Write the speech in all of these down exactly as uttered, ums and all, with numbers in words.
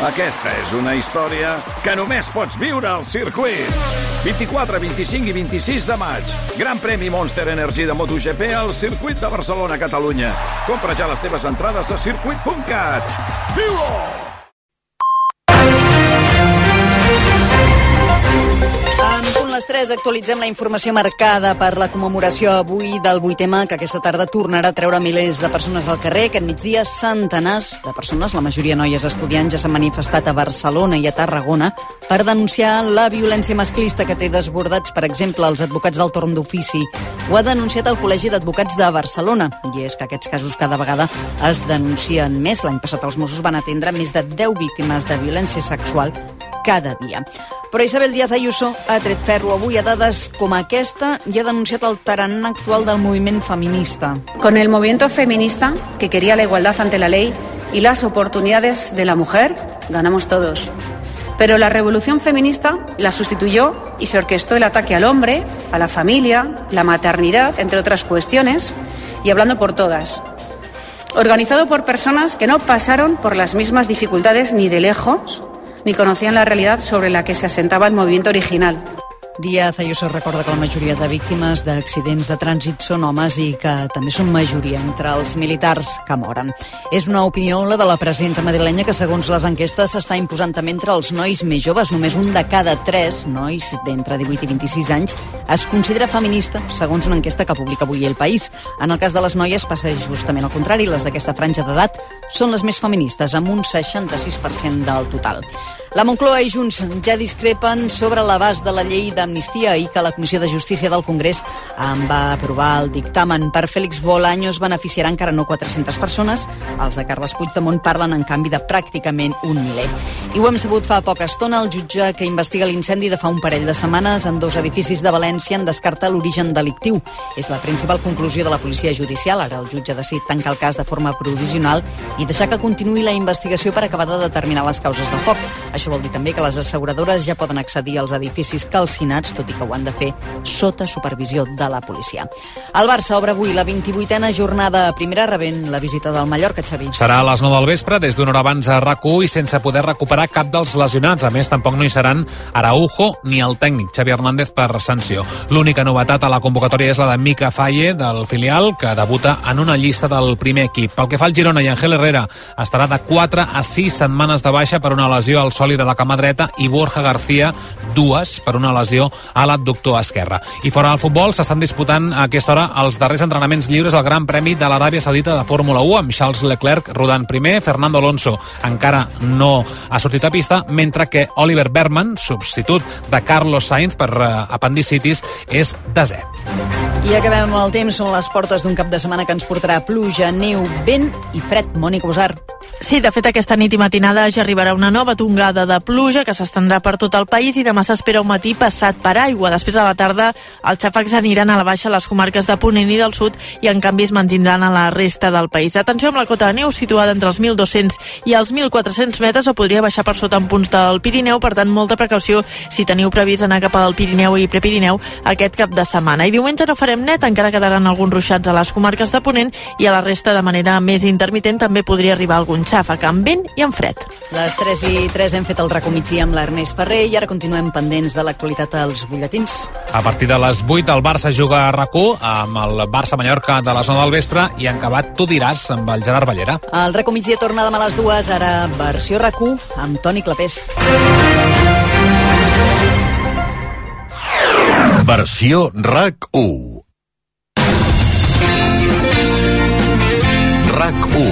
Aquesta és una història que només pots viure al circuit. vint-i-quatre, vint-i-cinc i vint-i-sis de maig. Gran premi Monster Energy de MotoGP al circuit de Barcelona, Catalunya. Compra ja les teves entrades a circuit punt cat. Viu-ho! En les tres actualitzem la informació marcada per la commemoració avui del vuit ema, que aquesta tarda tornarà a treure milers de persones al carrer. Aquest migdia, centenars de persones, la majoria noies estudiants, ja s'han manifestat a Barcelona i a Tarragona per denunciar la violència masclista que té desbordats, per exemple, els advocats del torn d'ofici. Ho ha denunciat el Col·legi d'Advocats de Barcelona, i és que aquests casos cada vegada es denuncien més. L'any passat els Mossos van atendre més de deu víctimes de violència sexual cada dia. Però Isabel Díaz Ayuso ha tret ferro avui a dades com aquesta i ha denunciat el tarannà actual del moviment feminista. Con el movimiento feminista, que quería la igualdad ante la ley y las oportunidades de la mujer, ganamos todos. Pero la revolución feminista la sustituyó y se orquestó el ataque al hombre, a la familia, la maternidad, entre otras cuestiones, y hablando por todas. Organizado por personas que no pasaron por las mismas dificultades ni de lejos, ni conocían la realidad sobre la que se asentaba el movimiento original. Díaz Ayuso recorda que la majoria de víctimes d'accidents de trànsit són homes i que també són majoria entre els militars que moren. És una opinió, la de la presidenta madrilenya, que segons les enquestes s'està imposant també entre els nois més joves. Només un de cada tres nois d'entre divuit i vint-i-sis anys es considera feminista, segons una enquesta que publica avui El País. En el cas de les noies passa justament al contrari. Les d'aquesta franja d'edat són les més feministes, amb un seixanta-sis per cent del total. La Moncloa i Junts ja discrepen sobre l'abast de la llei d'amnistia i que la Comissió de Justícia del Congrés en va aprovar el dictamen. Per Félix Bolaños beneficiarà encara no quatre-centes persones. Els de Carles Puigdemont parlen, en canvi, de pràcticament un miler. I ho hem sabut fa poca estona. El jutge que investiga l'incendi de fa un parell de setmanes en dos edificis de València en descarta l'origen delictiu. És la principal conclusió de la policia judicial. Ara el jutge ha decidit tancar el cas de forma provisional i deixar que continuï la investigació per acabar de determinar les causes del foc. Això vol dir també que les asseguradores ja poden accedir als edificis calcinats, tot i que ho han de fer sota supervisió de la policia. El Barça obre avui la vint-i-vuitena jornada a primera, rebent la visita del Mallorca, Xavi. Serà a les nou del vespre, des d'una hora abans a RAC u i sense poder recuperar cap dels lesionats. A més, tampoc no hi seran Araujo ni el tècnic Xavi Hernández per sanció. L'única novetat a la convocatòria és la de Mika Faye, del filial, que debuta en una llista del primer equip. Pel que fa al Girona, i Ángel Herrera estarà de quatre a sis setmanes de baixa per una lesió al sòlid de la cama dreta, i Borja García dues per una lesió a l'adductor esquerre. I fora del futbol s'estan disputant a aquesta hora els darrers entrenaments lliures al Gran Premi de l'Aràbia Saudita de Fórmula u, amb Charles Leclerc rodant primer. Fernando Alonso encara no ha sortit a pista, mentre que Oliver Bergman, substitut de Carlos Sainz per apendicitis, és desè. I acabem amb el temps. Són les portes d'un cap de setmana que ens portarà pluja, neu, vent i fred. Mònica Usar. Sí, de fet, aquesta nit i matinada ja arribarà una nova tongada de pluja que s'estendrà per tot el país i demà s'espera un matí passat per aigua. Després, a la tarda, els xàfecs aniran a la baixa a les comarques de Ponent i del Sud i, en canvi, es mantindran a la resta del país. Atenció amb la cota de neu situada entre els mil dos-cents i els mil quatre-cents metres, o podria baixar per sota en punts del Pirineu. Per tant, molta precaució si teniu previst anar cap al Pirineu i Prepirineu aquest cap de setmana. I diumenge no farem net, encara quedaran alguns ruixats a les comarques de Ponent, i a la resta, de manera més intermitent, també podria arribar algun xàfec amb vent i amb fred. Les tres i tres hem fet el recomigí amb l'Ernest Ferrer i ara continuem pendents de l'actualitat als butlletins. A partir de les vuit el Barça juga a RAC u amb el Barça-Mallorca de les nou del vespre i en acabat tu diràs amb el Gerard Ballera. El recomigí torna demà a les dues, ara versió RAC u amb Toni Clapés. Versió RAC u. RAC u.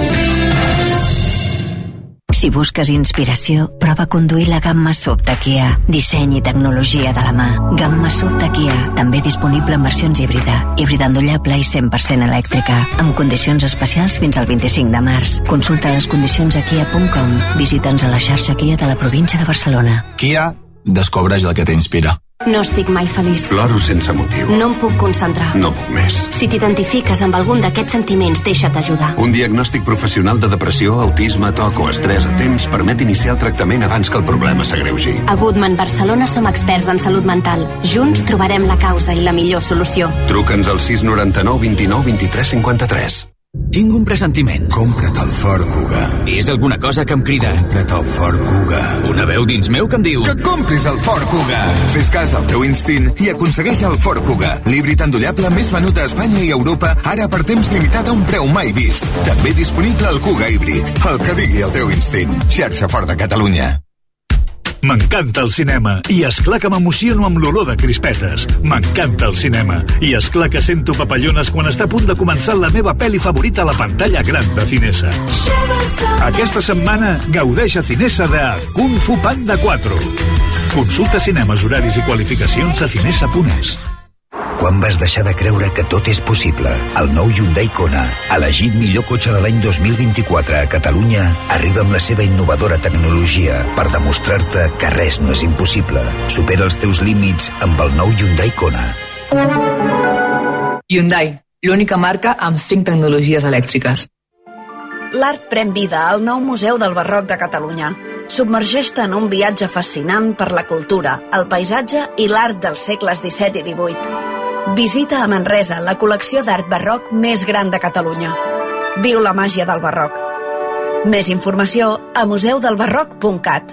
Si busques inspiració, prova a conduir la gamma S U V de Kia. Disseny i tecnologia de la mà. Gamma S U V de Kia, també disponible en versions híbrida. Híbrida endollable i cent per cent elèctrica. Amb condicions especials fins al vint-i-cinc de març. Consulta les condicions a kia punt com. Visita'ns a la xarxa Kia de la província de Barcelona. Kia, descobreix el que t'inspira. No estic mai feliç. Ploro sense motiu. No em puc concentrar. No puc més. Si t'identifiques amb algun d'aquests sentiments, deixa't ajudar. Un diagnòstic professional de depressió, autisme, toc o estrès a temps permet iniciar el tractament abans que el problema s'agreugi. A Goodman Barcelona som experts en salut mental. Junts trobarem la causa i la millor solució. Truca'ns al sis noranta-nou vint-i-nou vint-i-tres cinquanta-tres. Tinc un pressentiment. Compra't el Ford Kuga. És alguna cosa que em crida. Compra't el Ford Kuga. Una veu dins meu que em diu... Que compris el Ford Kuga. Fes cas al teu instint i aconsegueix el Ford Kuga. L'híbrid endollable més venut a Espanya i Europa, ara per temps limitat a un preu mai vist. També disponible el Kuga híbrid. El que digui el teu instint. Xarxa Ford de Catalunya. M'encanta el cinema i esclar que m'emociono amb l'olor de crispetes. M'encanta el cinema i esclar que sento papallones quan està a punt de començar la meva pel·li favorita a la pantalla gran de Cinesa. Aquesta setmana gaudeix a Cinesa de Kung Fu Panda quatre. Consulta cinemes, horaris i qualificacions a cinesa punt es. Quan vas deixar de creure que tot és possible? El nou Hyundai Kona, elegit millor cotxe de l'any dos mil vint-i-quatre a Catalunya, arriba amb la seva innovadora tecnologia per demostrar-te que res no és impossible. Supera els teus límits amb el nou Hyundai Kona. Hyundai, l'única marca amb cinc tecnologies elèctriques. L'art pren vida al nou Museu del Barroc de Catalunya. Submergeix-te en un viatge fascinant per la cultura, el paisatge i l'art dels segles disset i divuit. Visita a Manresa la col·lecció d'art barroc més gran de Catalunya. Viu la màgia del barroc. Més informació a museu del barroc punt cat.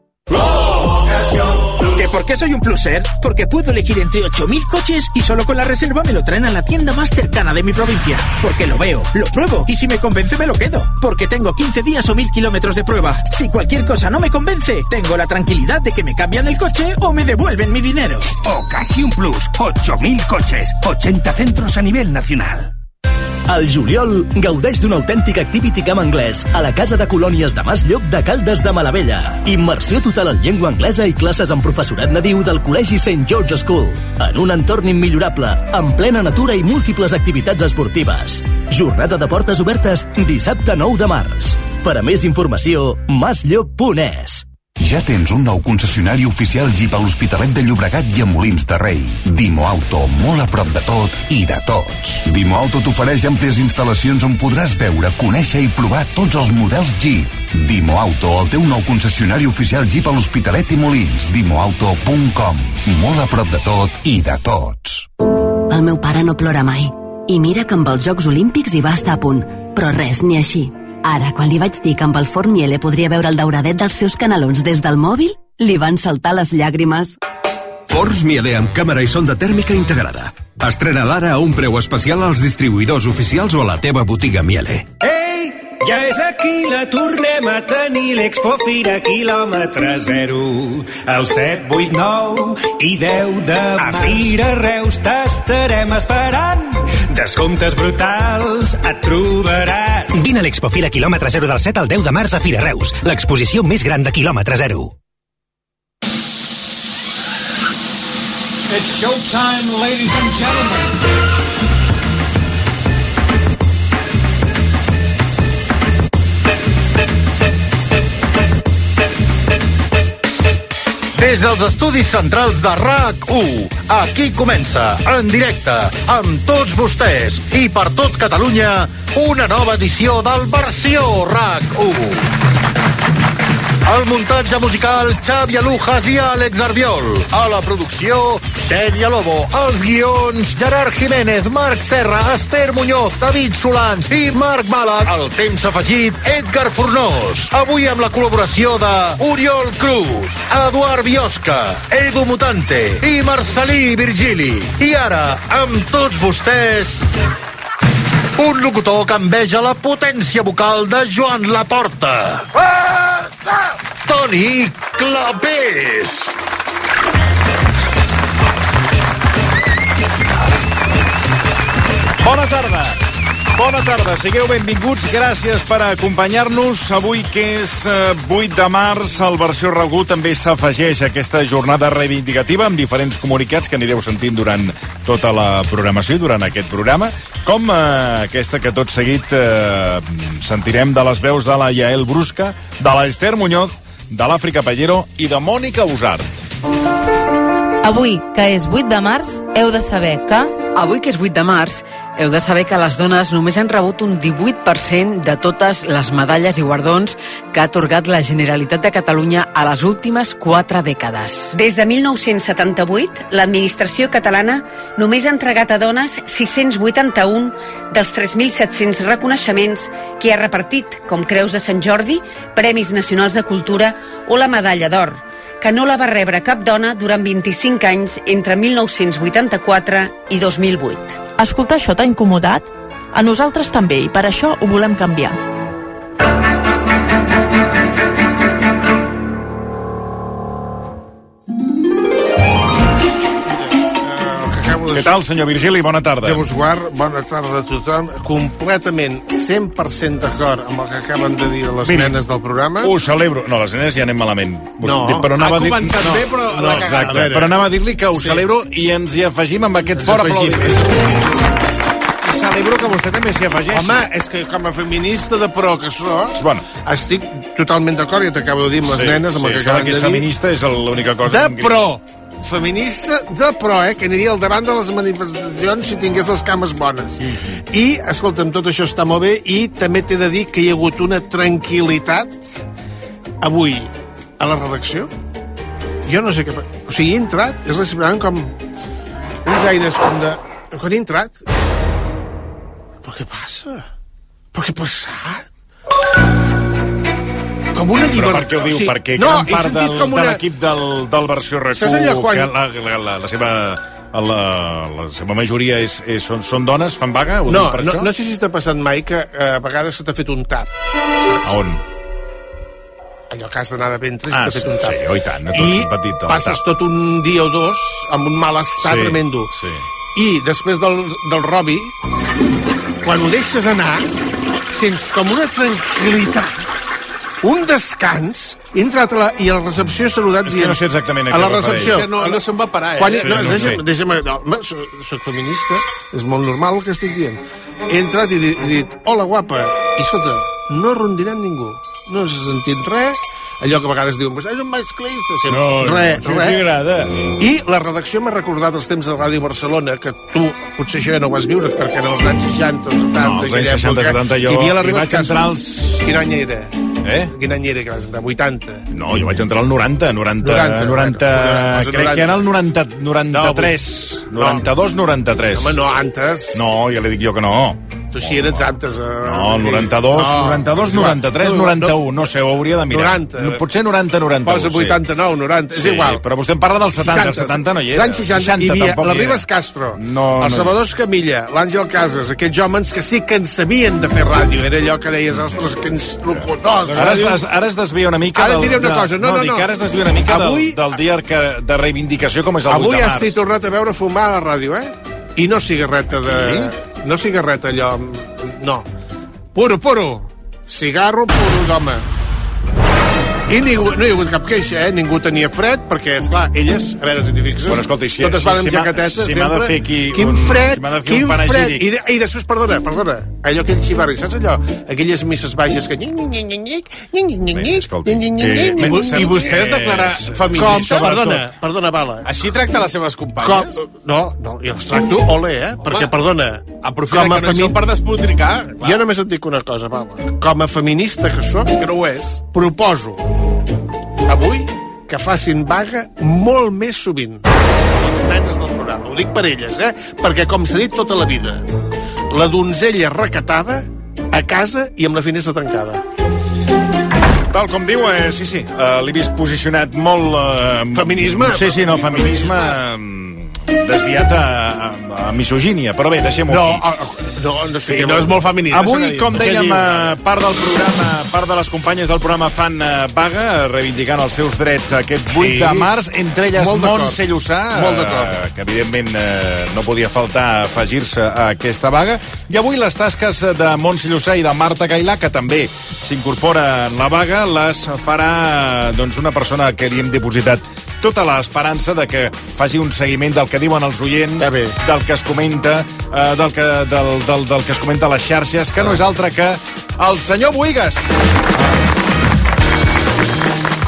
¿Que por qué soy un pluser? Porque puedo elegir entre ocho mil coches y solo con la reserva me lo traen a la tienda más cercana de mi provincia. Porque lo veo, lo pruebo y si me convence me lo quedo. Porque tengo quince días o mil kilómetros de prueba. Si cualquier cosa no me convence, tengo la tranquilidad de que me cambian el coche o me devuelven mi dinero. Ocasión Plus, ocho mil coches, ochenta centros a nivel nacional. Al juliol, gaudeix d'un autèntic Activity Camp anglès a la Casa de Colònies de Mas Llop de Caldes de Malavella. Immersió total en llengua anglesa i classes amb professorat nadiu del Col·legi Saint George School. En un entorn immillorable, en plena natura i múltiples activitats esportives. Jornada de portes obertes dissabte nou de març. Per a més informació, masllop punt es. Ja tens un nou concessionari oficial Jeep a l'Hospitalet de Llobregat i a Molins de Rei. Dimo Auto, molt a prop de tot i de tots. Dimo Auto t'ofereix àmplies instal·lacions on podràs veure, conèixer i provar tots els models Jeep. Dimo Auto, el teu nou concessionari oficial Jeep a l'Hospitalet i Molins. dimo auto punt com. Molt a prop de tot i de tots. El meu pare no plora mai. I mira que amb els Jocs Olímpics hi va estar a punt. Però res, ni així. Ara, quan li vaig dir que amb el forn Miele podria veure el dauradet dels seus canelons des del mòbil, li van saltar les llàgrimes. Forns Miele amb càmera i sonda tèrmica integrada. Estrena l'ara a un preu especial als distribuïdors oficials o a la teva botiga Miele. Ei, ja és aquí, la tornem a tenir, l'Expo Fira quilòmetre zero. El set, vuit, nou i deu de març. A Fira Reus t'estarem esperant. Descomptes brutals et trobaràs. Vine a l'Expo Fira quilòmetre zero del set al deu de març a Fira Reus, l'exposició més gran de quilòmetre zero. It's showtime, ladies and gentlemen. Des dels estudis centrals de RAC u, aquí comença, en directe, amb tots vostès i per tot Catalunya, una nova edició del Versió RAC u. El muntatge musical, Xavi Alujas i Àlex Arbiol. A la producció, Xènia Lobo. Els guions, Gerard Jiménez, Marc Serra, Esther Muñoz, David Solans i Marc Mala. El temps afegit, Edgar Fornós. Avui amb la col·laboració de Oriol Cruz, Eduard Biosca, Edu Mutante i Marcelí Virgili. I ara, amb tots vostès, un locutor que enveja la potència vocal de Joan Laporta. Toni Clapés. Bona tarda. Bona tarda, sigueu benvinguts, gràcies per acompanyar-nos. Avui, que és vuit de març, el Versió RAC u també s'afegeix a aquesta jornada reivindicativa amb diferents comunicats que anireu sentint durant tota la programació, durant aquest programa, com eh, aquesta que tot seguit eh, sentirem de les veus de la Yael Brusca, de l'Esther Muñoz, de l'Àfrica Pallero i de Mònica Usart. Avui, que és vuit de març, heu de saber que... Avui, que és vuit de març, Heu de saber que les dones només han rebut un divuit per cent de totes les medalles i guardons que ha atorgat la Generalitat de Catalunya a les últimes quatre dècades. Des de mil nou-cents setanta-vuit, l'administració catalana només ha entregat a dones sis-cents vuitanta-un dels tres mil set-cents reconeixements que ha repartit, com Creus de Sant Jordi, Premis Nacionals de Cultura o la Medalla d'Or, que no la va rebre cap dona durant vint-i-cinc anys entre mil nou-cents vuitanta-quatre i dos mil vuit. Escoltar això t'ha incomodat? A nosaltres també, i per això ho volem canviar. Què tal, senyor Virgili? Bona tarda. Déu us guard, bona tarda a tothom. Completament, cent per cent d'acord amb el que acaben de dir les Miri, nenes del programa. Ho celebro. No, les nenes ja anem malament. No, però anava ha a dir... començat no, bé, però no, l'ha cagat. exacte. A veure. Però anava a dir-li que ho Sí. celebro i ens hi afegim amb aquest Ens fort afegim. aplaudiment. Celebro que vostè també s'hi afegeixi. Home, és que com a feminista de pro que soc, bueno. estic totalment d'acord, ja t'acabo de dir amb les Sí, nenes, amb sí, el que això acaben que de és dir. feminista és l'única cosa... De que em pro. Feminista de pro, eh? Que aniria al davant de les manifestacions si tingués les cames bones. Mm-hmm. I, escolta'm, tot això està molt bé i també t'he de dir que hi ha hagut una tranquil·litat avui a la redacció. Jo no sé què... O sigui, he entrat, és respirant com uns aires com de... Quan he entrat... Però què passa? Però què ha passat? Com una Però llibertat. per què ho diu? O sigui, Perquè no, gran he part sentit del, com de una- l'equip del, del versió RAC Saps allò quan- que la, la, la, la seva... La, la seva majoria és, és, són, són dones, fan vaga? Ho No, diu per no, això? no sé si t'ha passat mai que eh, a vegades se t'ha fet un tap. Saps? A on? Allò que has d'anar de ventre si Ah, t'ha fet un tap. sí, oh, i tant, tot I petit, el passes tap. tot un dia o dos amb un mal estat Sí, tremendo. sí. I després del, del Robi, quan ho deixes anar, sents com una tranquil·litat, un descans, he entrat a la, i a la recepció he saludat És que no sé exactament a a què la es refereix. recepció. Que no- no se'n va parar, eh? Quan, Sí, no, no ho deixa'm, sé. deixa'm, no, home, soc, soc feminista, és molt normal el que estic dient. He entrat i he dit, he dit hola, guapa, i escolta, no ha rondinat ningú, no s'ha sentit res, allò que a vegades diuen, vostè és un masclista, sempre, No, no, res, no, res. li agrada. I la redacció m'ha recordat els temps de Ràdio Barcelona, que tu potser això ja no ho has viure, perquè en els anys seixanta o setanta, No, els anys aquella seixanta, època, setanta, jo hi havia la hi Ribes vaig entrar Castro. als- Quin any era? Eh? Quin any era que vas entrar? vuitanta? No, jo vaig entrar al noranta, noranta, noranta, noranta, bueno, posa crec noranta. que era el noranta, noranta-tres, No, noranta-dos, noranta-tres. Home, no, antes. No, ja li dic jo que no. Tu sí eres antes. Eh? No, el noranta-dos, noranta-dos, noranta-tres, noranta-u, no sé, ho hauria de mirar. noranta. No, potser noranta, noranta-u, Posa vuitanta-nou, noranta, és sí, igual. però vostè em parla dels setanta, setanta no hi era. Els anys seixanta, hi havia tampoc la hi era. Ribes Castro, No, el no. Salvador Escamilla, l'Àngel Casas, aquests homes que sí que en sabien de fer ràdio. Era allò que deies, ostres, que ens locutors. Ara es, des, ara es desvia una mica Ara del... et diré una de- cosa, no, no, dic no. que ara es desvia una mica Avui- del, del dia que, de reivindicació com és el vuit Avui de has març. t'hi tornat a veure fumar a la ràdio, eh? I no cigarreta de... No cigarreta allò... No. Puro, puro. Cigarro puro d'home. I ningú, no hi ha hagut cap queixa, eh? Ningú tenia fred, perquè, esclar, elles, a veure si t'hi fixes, Bueno, escolta, si- totes si- van si amb m'ha- jaquetetes, si m'ha de sempre. fer aquí Quin un- fred, si m'ha de fer quin un fred. panegíric. I, de, I després, perdona, perdona, allò aquell xivarri, saps allò? Aquelles misses baixes que... I, Eh, I vostè és declarar feminista? Com? sobretot. Perdona, perdona, Bala. Així tracta les seves Com? companyes? No, no, jo els tracto, ole, eh? Perquè, perdona... Aprofita que no hi són per despotricar. Jo només et dic una cosa, Bala. Com a feminista que sóc... És que no ho és. Proposo, avui, que facin vaga molt més sovint. Les nenes del programa. Ho dic per elles, eh? Perquè, com s'ha dit tota la vida, la donzella recatada a casa i amb la finestra tancada. Tal com diu, eh, sí, sí, eh, l'he vist posicionat molt... Eh, Feminisme? Sí, sí, no, feminisme... Eh, desviat a, a, a misogínia, però bé, deixem-ho No, aquí. a- a- no, no sé Sí, què no vol- és molt feminista. Avui, Avui, com què dèiem, diu? eh, part del programa, part de les companyes del programa fan eh, vaga, eh, reivindicant els seus drets aquest vuit Sí. de març, entre elles Molt d'acord. Montse Llussà, Molt d'acord. eh, que evidentment eh, no podia faltar afegir-se a aquesta vaga, i avui les tasques de Montse Llussà i de Marta Cailà, que també s'incorpora en la vaga, les farà doncs, una persona que li hem dipositat tota l'esperança de que faci un seguiment del que diuen els oients, del que es comenta, eh, del, que, del, del, del que es comenta a les xarxes, que no és altre que el senyor Buigas.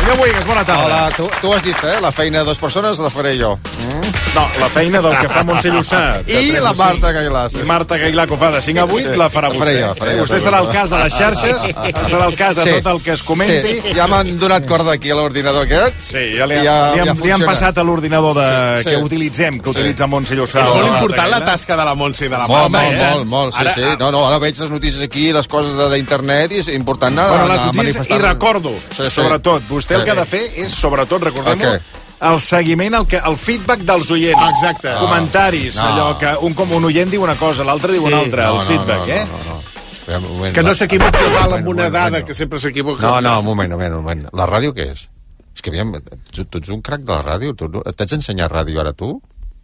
Senyor Boigues, bona tarda. Hola, tu, tu has dit, eh? La feina de dues persones la faré jo. Mm? No, la feina del que fa Montse Llussà. I la Marta Gailà. I Marta Gailà, que ho fa de cinc a vuit, Sí, la farà la vostè. faré jo, faré jo, Vostè estarà al cas de les xarxes, estarà al cas de Sí. tot el que es comenti. Sí, ja m'han donat corda aquí a l'ordinador aquest. Sí, ja li, han, ja, li, han, ja li han funciona. passat a l'ordinador de, Sí, sí. que utilitzem, que Sí. utilitza Montse Llussà. És molt La important la Gailà. tasca de la Montse i de la Molt, Marta, molt, eh? molt, molt, sí, Ara, sí. No, no, ara veig les notícies aquí, les coses de- d'internet, i és important anar, Bueno, anar les a notícies, i manifestar-nos. recordo, Sí, sí. sobretot, vostè el Sí. que ha de fer és, sobretot, recordem-ho, El què? el seguiment, el, que, el feedback dels oients. Exacte. Comentaris, No. allò que un, com un oient diu una cosa, l'altre diu Sí. una altra, No, el no, feedback, no, no, eh? no, no. Espera, un moment, Que no va. s'equivoqui igual amb Un una moment, dada, un moment. que sempre s'equivoca. No, no, un moment, un moment, un moment. La ràdio què és? És que, aviam, tu, tu ets un crac de la ràdio? Tu, no- t'haig d'ensenyar ràdio ara, tu?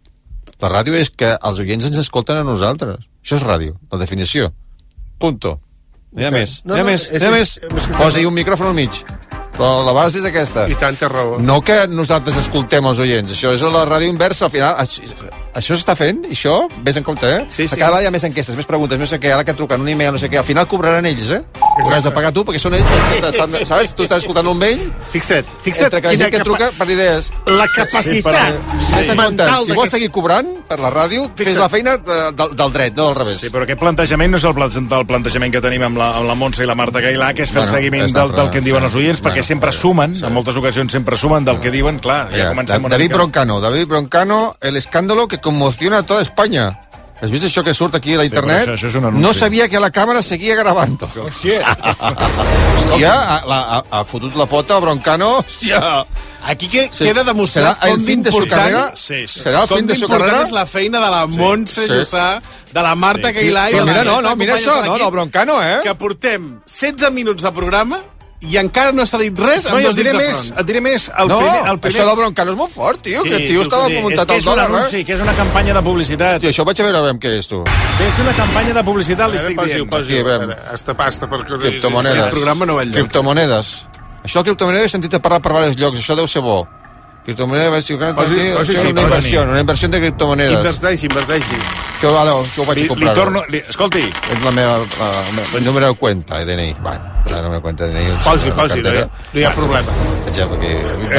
La ràdio és que els oients ens escolten a nosaltres. Això és ràdio, la definició. Punto. No hi ha Sí. més, No, no hi ha no, més, és- no hi ha més. és que- Posa-hi un micròfon al mig. Però la base és aquesta. I tanta raó. No que nosaltres escoltem els oients, això és la ràdio inversa, al final. Això, això s'està fent, i això, vés en compte, eh? Sí, sí. Cada vegada hi ha més enquestes, més preguntes, no sé què, ara que truquen un e-mail, no sé què, al final cobraran ells, eh? Hauràs de pagar tu, perquè són ells els que estan, saps? Tu estàs escoltant un vell, Fixa't, fixa't entre que la quina gent que capa- truca per idees. la capacitat Sí, sí, mental si vols seguir cobrant per la ràdio, fes Fixa't. la feina de, del, del dret, no del revés. Sí, però aquest plantejament no és el, pla- el plantejament que tenim amb la, amb la Montse i la Marta Gailà, que és fer Bueno, el seguiment està, del, del que en diuen sí. els oients, perquè Bueno, sempre sí, sumen, sí. en moltes ocasions sempre sumen del que diuen, clar, ja Mira, comencem una David mica... Broncano, David Broncano, el escàndalo que conmociona a toda España. Has vist això que surt aquí a la Sí, però internet? això- això és un anunci. No sabia que la càmera seguia grabando. Hòstia. Hòstia, ha, la, ha, ha fotut la pota a Broncano. Hòstia. Aquí que, Sí. queda demostrat Serà el com fin de su d'important carrera? Sí, sí. Serà el com fin de su d'important carrera? és la feina de la Montse Sí. Llussà, de la Marta Sí. Gailà i Però de la mira, no, resta no, de mira companyes això, de no, l'equip, no, Broncano, eh? que portem setze minuts de programa i encara no s'ha dit res No, amb i dos et diré dits de més, front. et diré més, el No, primer... El primer... això del Broncano és molt fort, tio, que el tio estava sí, fomentat és que al és un dòlar, anunci, eh? que és una campanya de publicitat. Tio, això vaig a veure a veure què és, tu. És una campanya de publicitat, li Ara, estic posi-ho, dient. posi-ho. Aquí, veiem. Ara, Hasta pasta, perquè... Criptomonedes. El programa no va enlloc. Criptomonedes. Això de criptomonedes he sentit a parlar per diversos llocs, això deu ser bo. Criptomonedes, vaig dir, Posi- posi- és sí, una posi- inversió, una inversió de criptomonedes. Inverteixi, inverteixi. Que, vale, que ho vaig Li, li comprar. torno... Li, escolti, És la meva, la, la, el número de cuenta, el D N I. Va, la número de cuenta, D N I. Posi, la posi, no hi ha, cartera. no hi ha problema. Ja, perquè...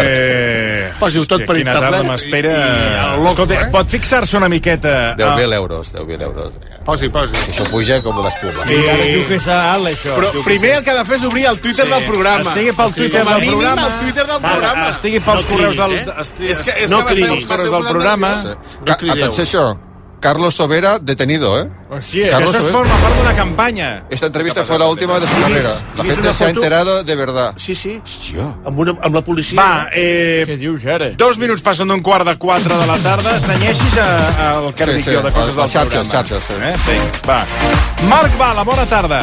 Eh, Posi-ho tot hòstia, per quina internet tarda i- m'espera. i el loco, Escolta, eh? pot fixar-se una miqueta... deu mil ah, euros, deu mil euros. Posi, posi. Això puja com l'espuma. I ara diu que és alt, això. Però primer el que ha de fer és obrir el Twitter Sí. del programa. Estigui pel Twitter Com a del mínim, programa. el Twitter del Vale, programa. estigui pels No correus del... cridis, eh? Estigui, És que, és No que cridis. m'esteu- correus m'esteu del programa. posant Ca crideu. atenció això. Carlos Sobera detenido, ¿eh? Hòstia, que Carlos això es Sobera. forma part d'una campanya. Esta entrevista fue la última de su carrera. La ¿Viste gente una se ha foto? enterado de verdad. Sí, sí. Hòstia. Amb, una, amb la policia. Va, eh... Què dius, ara? Dos minuts passen d'un quart de quatre de la tarda. Senyeixis a- al que Sí, dic sí, jo de coses les del xarxes, programa. xarxes, sí. Eh? Sí, va. Marc Bala, bona tarda.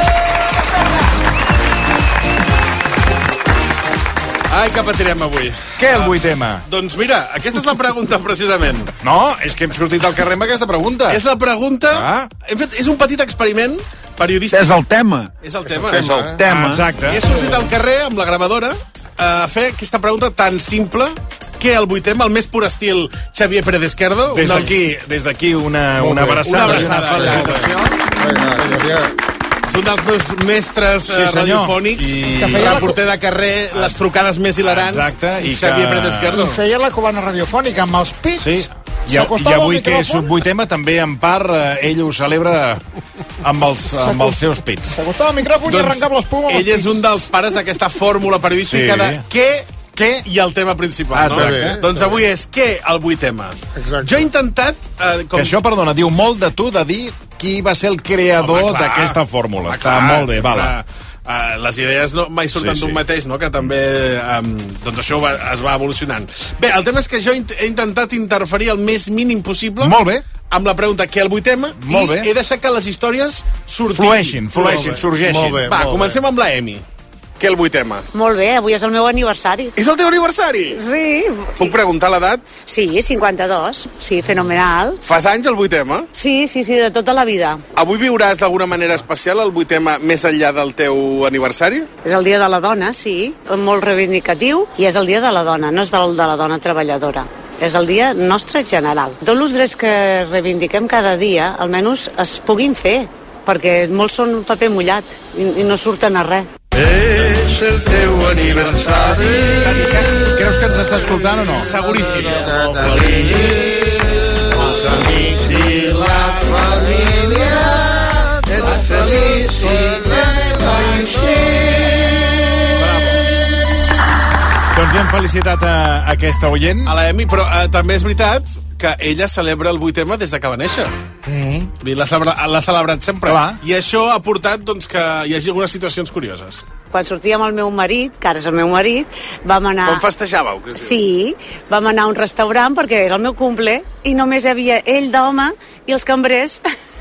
Ai, que patirem avui. Què el vuit tema? Doncs mira, aquesta és la pregunta, precisament. No, és que hem sortit al carrer amb aquesta pregunta. És la pregunta... Ah. Hem fet, és un petit experiment periodístic. És el tema. És el tema. És el tema. Ah, exacte. I he sortit al carrer amb la gravadora a fer aquesta pregunta tan simple que el vuitem, el més pur estil Xavier Pérez Esquerdo. Des un dels- d'aquí, des d'aquí una, Molt una bé. abraçada, Una abraçada, una felicitació. Vinga, Xavier. un dels meus mestres Sí, eh, senyor. radiofònics, I- que feia reporter de carrer, les trucades més hilarants. Exacte, i Xavier que- Pérez Esquerdo. I feia la cubana radiofònica amb els pits. Sí. I, I S'acostava al avui que és micròfon. un vuit tema, també en part eh, ell ho celebra amb els, amb els seus pits. S'acostava al micròfon i arrencava l'espuma amb els ell és pits. un dels pares d'aquesta fórmula periodística Sí. de què què i el tema principal. No? Exacte. Doncs avui és què el vuit tema. Exacte. Jo he intentat... Eh, com... Que això, perdona, diu molt de tu de dir qui va ser el creador Home, clar. d'aquesta fórmula. Home, Està clar, molt bé, sempre, vala. Uh, les idees no, mai surten Sí, sí. d'un mateix, no? Que també um, doncs això va, es va evolucionant. Bé, el tema és que jo int he intentat interferir el més mínim possible Molt bé. amb la pregunta què el vuit tema Molt i bé. he deixat que les històries surtin. Flueixin, flueixin, sorgeixin. Molt bé. Va, comencem amb la Emi. Què el vuit tema? Molt bé, avui és el meu aniversari. És el teu aniversari? Sí. Puc preguntar l'edat? Sí, cinquanta-dos. Sí, fenomenal. Fas anys el vuit tema? Sí, sí, sí, de tota la vida. Avui viuràs d'alguna manera especial el vuit tema més enllà del teu aniversari? És el dia de la dona, sí, molt reivindicatiu, i és el dia de la dona, no és del de la dona treballadora. És el dia nostre general. Tots els drets que reivindiquem cada dia, almenys es puguin fer, perquè molts són paper mullat i, i no surten a res. És és el teu aniversari. Creus que ens està escoltant o no? Seguríssim. Feliç, els amics i la família, et felicitem així. Doncs ja hem felicitat a aquesta oient. A la Emi, però eh, també és veritat que ella celebra el vuitema des de que va néixer. Eh? L'ha celebra, l'ha celebrat sempre. Clar. I això ha portat doncs, que hi hagi algunes situacions curioses. Quan sortia amb el meu marit, que ara és el meu marit, vam anar... Com festejàveu? Que es diu? Sí, vam anar a un restaurant perquè era el meu cumple i només hi havia ell d'home i els cambrers...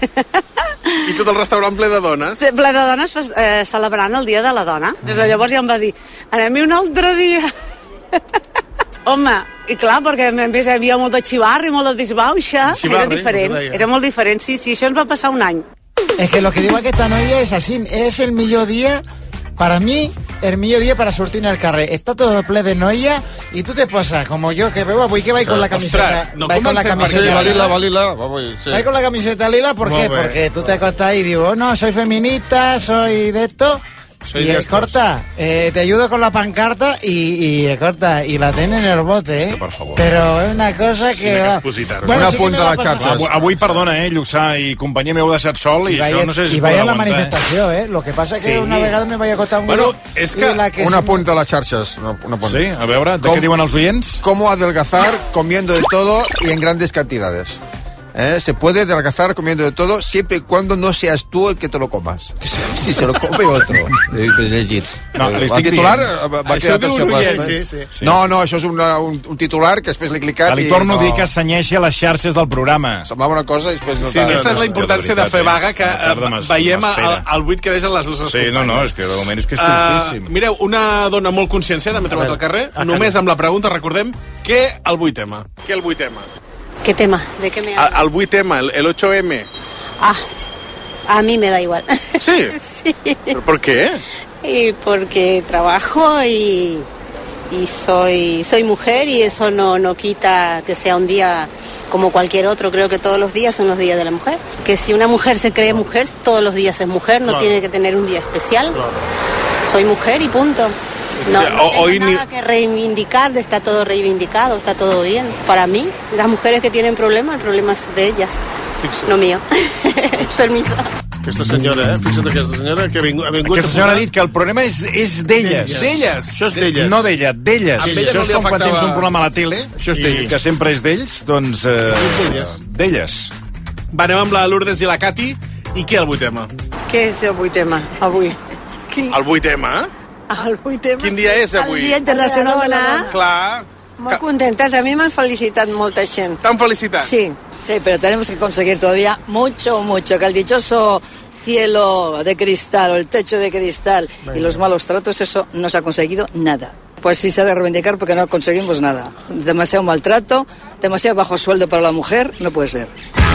I tot el restaurant ple de dones? Ple de dones eh, celebrant el Dia de la Dona. Des de llavors ja em va dir, anem-hi un altre dia. Home, i clar, perquè a més hi havia molt de xivarri, molt de disbauxa, era diferent, era molt diferent, sí, sí, això ens va passar un any. Es que lo que digo aquesta noia és així, és el millor dia, para mí, el millor dia para sortir en el carrer. Está todo ple de noia y tú te posas, como yo, que veo, avui que vaig con la camiseta... Ostres, no con la camiseta sí, va lila, va lila. Va, voy, sí. Vai con la camiseta lila, ¿por qué? Porque tú te acostas y digo, oh, no, soy feminista, soy de esto... Soy y de es corta, eh, te ayudo con la pancarta y, y es corta, y la tienen en el bote, eh? Por favor. Però és una cosa que... Va. Bueno, una sí punta a la passar. xarxa. Avui, avui, perdona, eh, Lluçà i companyia m'heu deixat sol i, I això vaya, no sé si i es vaya pot a la aguantar, manifestació, eh? Lo que pasa que Sí. una vegada me vaig acostar un Bueno, grup és que, i la que una se- punta a las xarxas. Una, una punta. Sí, a veure, de què diuen els oients? ¿Cómo adelgazar comiendo de todo y en grandes cantidades? ¿Eh? Se puede adelgazar comiendo de todo siempre y cuando no seas tú el que te lo comas. Si se lo come otro. He llegit. No, el l'estic titular dient. va, va Això quedar diu tot un xapat, oient, eh? sí, sí. No, no, això és una, un, un titular que després l'he clicat Que li i torno no... a dir que senyeixi a les xarxes del programa. Semblava una cosa i després no... Sí, aquesta és la importància de fer vaga, que eh, veiem al, al buit que deixen les nostres Sí, no, no, és que de moment és que és tristíssim. Uh, mireu, una dona molt conscienciada m'he trobat al carrer, només amb la pregunta, recordem, què el vuitema? Què el vuitema? ¿Qué tema? ¿De qué me El, hablas? el vuitema, el, el ocho eme. Ah, a mí me da igual. Sí? Sí. ¿Pero por qué? Y porque trabajo y, y soy, soy mujer y eso no, no quita que sea un día como cualquier otro. Creo que todos los días son los días de la mujer. Que si una mujer se cree mujer, todos los días es mujer, no Claro. tiene que tener un día especial. Soy mujer y punto. No, O sea, no o- tengo hoy ni- nada que reivindicar, está todo reivindicado, está todo bien. Para mí, las mujeres que tienen problemas, el problema es de ellas, no mío. Permiso. Aquesta senyora, eh? Fixa't aquesta senyora que ha vingut... Ha vingut Aquesta senyora ha dit que el problema és, és d'elles. D'elles. Això és d'elles. No d'ella, d'elles. Amb ella Això no és li com quan afectava- tens un programa a la tele Això és i d'elles. que sempre és d'ells, doncs... Eh, d'elles. Va, anem amb la Lourdes i la Cati. I què el vuitema? Què és el vuitema avui? Quin... El vuitema? El vuitema? Quin dia és avui? El Dia Internacional de la Dona. Clar. Muy contentas, a mí me han felicitado mucha gente. ¿Te han felicitado? Sí. Sí, pero tenemos que conseguir todavía mucho, mucho, que el dichoso cielo de cristal o el techo de cristal y los malos tratos, eso no se ha conseguido nada. Pues sí se ha de reivindicar porque no conseguimos nada. Demasiado maltrato, demasiado bajo sueldo para la mujer, no puede ser.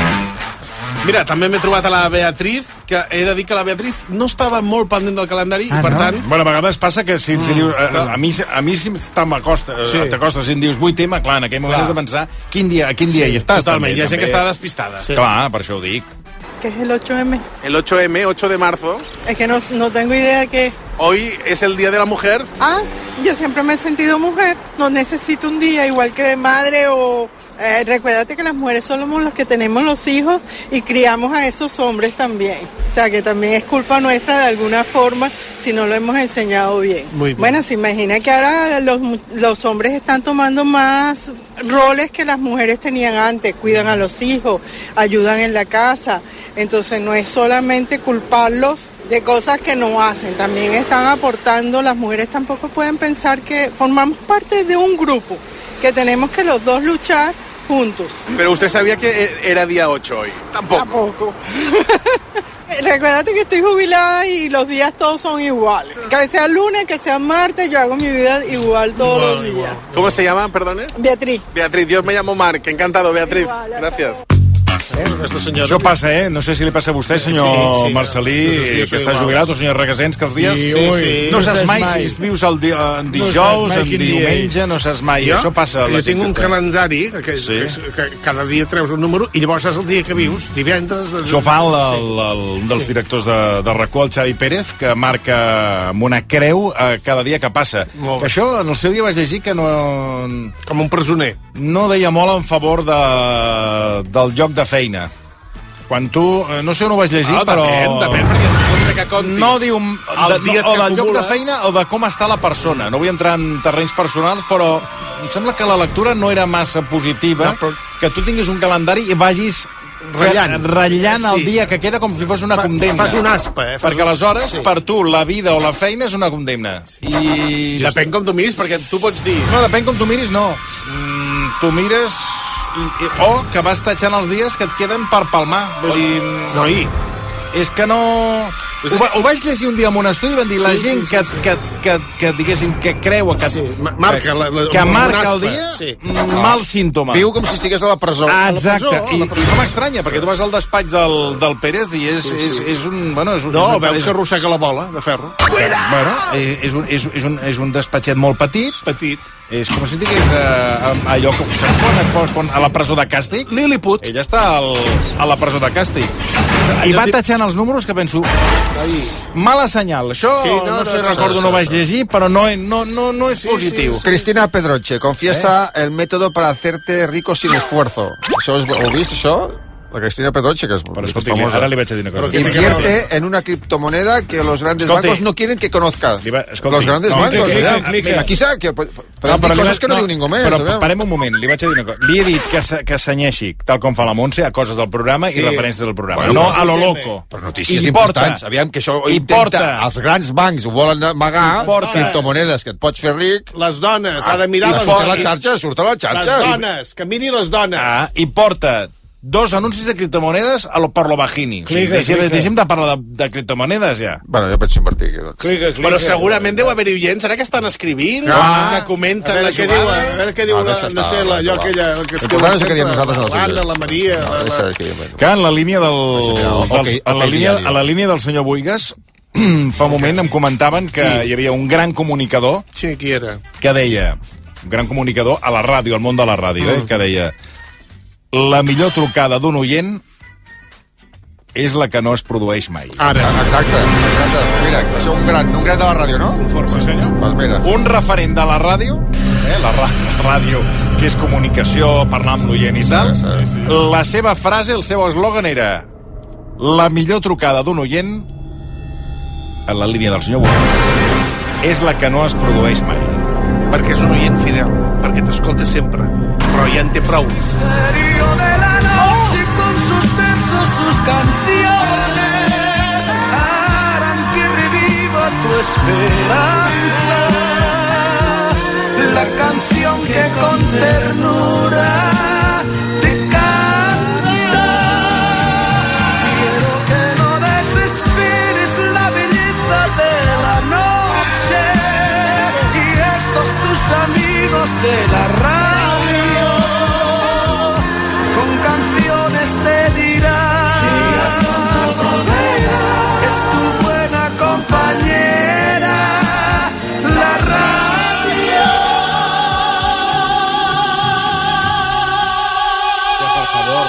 Mira, també m'he trobat a la Beatriz, que he de dir que la Beatriz no estava molt pendent del calendari, Ah, i per no? tant... Bueno, a vegades passa que si, si Mm, dius, a, clar. a, mi, a mi si t'acosta, Sí. sí. t'acostes i em dius vuitema, clar, en aquell moment Clar. has de pensar quin dia, a quin dia Sí, hi estàs. totalment, també, hi ha gent també. que està despistada. Sí. Clar, per això ho dic. ¿Qué es el ocho eme? El ocho eme, ocho de marzo, Es que no, no tengo idea de qué. hoy es el Día de la Mujer. Ah, yo siempre me he sentido mujer. No necesito un día igual que de madre o... Eh, recuérdate que las mujeres somos los que tenemos los hijos y criamos a esos hombres también. O sea, que también es culpa nuestra de alguna forma si no lo hemos enseñado bien. Muy bien. Bueno, se imagina que ahora los, los hombres están tomando más roles que las mujeres tenían antes. Cuidan a los hijos, ayudan en la casa. Entonces no es solamente culparlos de cosas que no hacen, también están aportando. Las mujeres tampoco pueden pensar que formamos parte de un grupo, que tenemos que los dos luchar juntos. Pero usted sabía que era día ocho hoy. Tampoco. Tampoco. Recuérdate que estoy jubilada y los días todos son iguales. Que sea lunes, que sea martes, yo hago mi vida igual todos los días. ¿Cómo se llama, perdone? Beatriz. Beatriz, yo me llamo Marc, encantado, Beatriz. Igual, Gracias. Eh, aquesta senyora... Això passa, eh? No sé si li passa a vostè, senyor Sí, sí, Marcelí, sí, sí, sí, que està igual. jubilat, o senyor Regasens, que els dies... Sí, sí, sí. No saps mai mai. si vius el di en No dijous, saps mai en quin dia diumenge, és. no saps mai. Jo, Això passa a la jo gent tinc que un està. calendari que, Sí. que, que cada dia treus un número i llavors és el dia que vius, divendres... Això ho fa el, el, el, un dels directors de, de RAC u, el Xavi Pérez, que marca amb una creu eh, cada dia que passa. Que això, en el seu dia vaig llegir que no... Com un presoner. No deia molt en favor de, del lloc de feina. Quan tu... eh, No sé on ho vaig llegir, Ah, però... depèn, depèn, perquè pot ser que comptis No diu... els de, dies o que del lloc de acumules. feina o de com està la persona. No vull entrar en terrenys personals, però em sembla que la lectura no era massa positiva, no, però... que tu tinguis un calendari i vagis Ratllant. ratllant el Sí. dia que queda com si fos una Fa- condemna. fas un aspa, eh? Fas Perquè un- aleshores, sí. per tu, la vida o la feina és una condemna. I... Depèn com tu miris, perquè tu pots dir... No, depèn com tu miris, no. Mm, tu mires... I, i, o que vas tatxant els dies que et queden per palmar. Vull dir... No, i... És que no... Ho, va, ho vaig llegir un dia en un estudi i van dir la Sí, gent sí, que, sí, sí, que, que, que, diguéssim, que creu que, Sí, ma- marca la- la- que un marca aspa, el dia, sí. mm, mal símptoma. Viu com si estigués a la presó. Ah, A la exacte, presó, a I, la i presó. no m'estranya, perquè tu vas al despatx del, del Pérez i és, Sí, és, sí. és un... Bueno, és un No, és, veus que arrossega la bola de ferro. Bueno, eh, és un, és, és, un, és un despatxet molt petit. Petit. És com si digués eh, allò que... Saps quan, quan, quan, a la presó de càstig? Lilliput. Ella està al, a la presó de càstig. I va tatxant els números que penso... Mala senyal. Això, Sí, sí, no, no, no no, sé, no, recordo, no, no, no, vaig no. llegir, però no, no, no, no és positiu. Cristina Pedroche confiesa el método para hacerte rico sin esfuerzo. Això és, ho heu vist, això? La Cristina Pedroche, que és, Però és escolti, famosa. ara li vaig a dir una cosa. Invierte en una criptomoneda que los grandes Escolti. bancos no quieren que conozcas. va- escolti, los grandes no, bancos. clica, eh? clica. Aquí s'ha... Que, però No, no, però li coses vaig- que no, diu ningú més. Però sabeu? parem un moment, li vaig a dir una cosa. Li he dit que, se- que senyeixi, tal com fa la Montse, a coses del programa Sí. i referències del programa. Bueno, no a lo loco. Però notícies I porta- importants. Aviam, que això ho i intenta... porta- Els grans bancs ho volen amagar. Porta- Criptomonedes que et pots fer ric. Les dones, ha de mirar I les surt a la dones. xarxa, surt a la xarxa. Les dones, que miri les dones. Ah, i porta dos anuncis de criptomonedes a lo, per lo bajini. O sigui, Clica, deixem, clica. deixem de parlar de, de criptomonedes, ja. Bueno, jo penso invertir aquí. Doncs. Clica, clica. Però segurament deu haver-hi oients, ara que estan escrivint, Ah, que comenten a veure la què diu, jugada. a veure què diu, Ah, la, deixa no estar, sé, la, allò va, aquella... va. Que L'important és que diem nosaltres a les l'Anna, illes. la Maria... No, la, deixa la... que diem. Que en la línia del... Oh, dels, ok, a, la ok, línia, diari. a la línia del senyor Buigas, fa un moment em comentaven que Sí. hi havia un gran comunicador Sí, qui era? que deia, un gran comunicador a la ràdio, al món de la ràdio, eh, Mm. que deia la millor trucada d'un oient és la que no es produeix mai. Ara. Exacte, exacte. Mira, va ser un gran, un gran de la ràdio, no? Sí, senyor. Doncs mira. Un referent de la ràdio, eh, la, ra la ràdio, que és comunicació, parlar amb l'oient i tal, sí, sí. la seva frase, el seu eslògan era la millor trucada d'un oient en la línia del senyor Buigas és la que no es produeix mai. Perquè és un oient fidel, perquè t'escolta sempre, però ja en té prou. Misterio de la noche con sus versos, sus canciones harán que reviva tu esperanza. La canción que con ternura te canta. Quiero que no desesperes la belleza de la noche y estos tus amigos de la radio con canciones te dirán es tu buena compañera la radio. Per favor.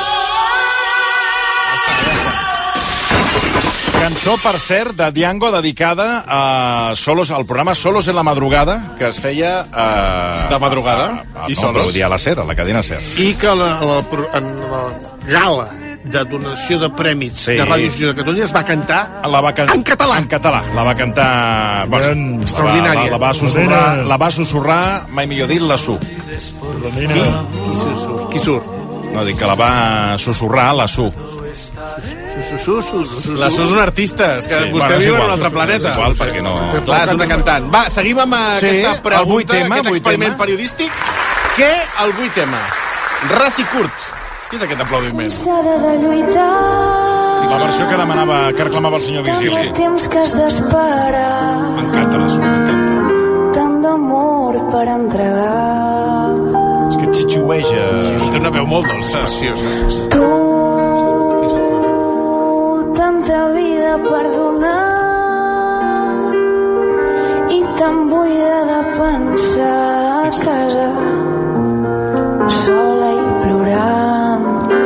Cançó, per cert, de Diango dedicada a Solos, al programa Solos en la madrugada, que es feia... Eh, De madrugada? A, a, I no, solos? però vull dir a la SER, a la cadena SER. I que la, la, en la gala de donació de prèmits Sí. de Ràdio Societat de Catalunya es va cantar La va can... en català. En català. La va cantar... Bueno, extraordinària. La, la, la, va sussurrar, la va sussurrar, mai millor dit, la Su. Qui? Qui surt? Qui surt? No, dic que la va sussurrar la Su. La Su és un artista, és que Sí, vostè bueno, és viu en igual. un altre planeta. És igual, perquè no... Clar, és una cantant. Va, seguim amb Sí, aquesta el pregunta, vuit tema, aquest vuit experiment tema. periodístic. Què el vuit tema? Ras i curt. Què és aquest aplaudiment? de lluitar. La versió que demanava, que reclamava el senyor Virgili. Tant temps que has d'esperar. M'encanta la Su, m'encanta. Tant d'amor per entregar. És que xitxueja... Sí, té una veu molt dolça. Tu de perdonar i tan buida de pensar a casa, sola i plorant.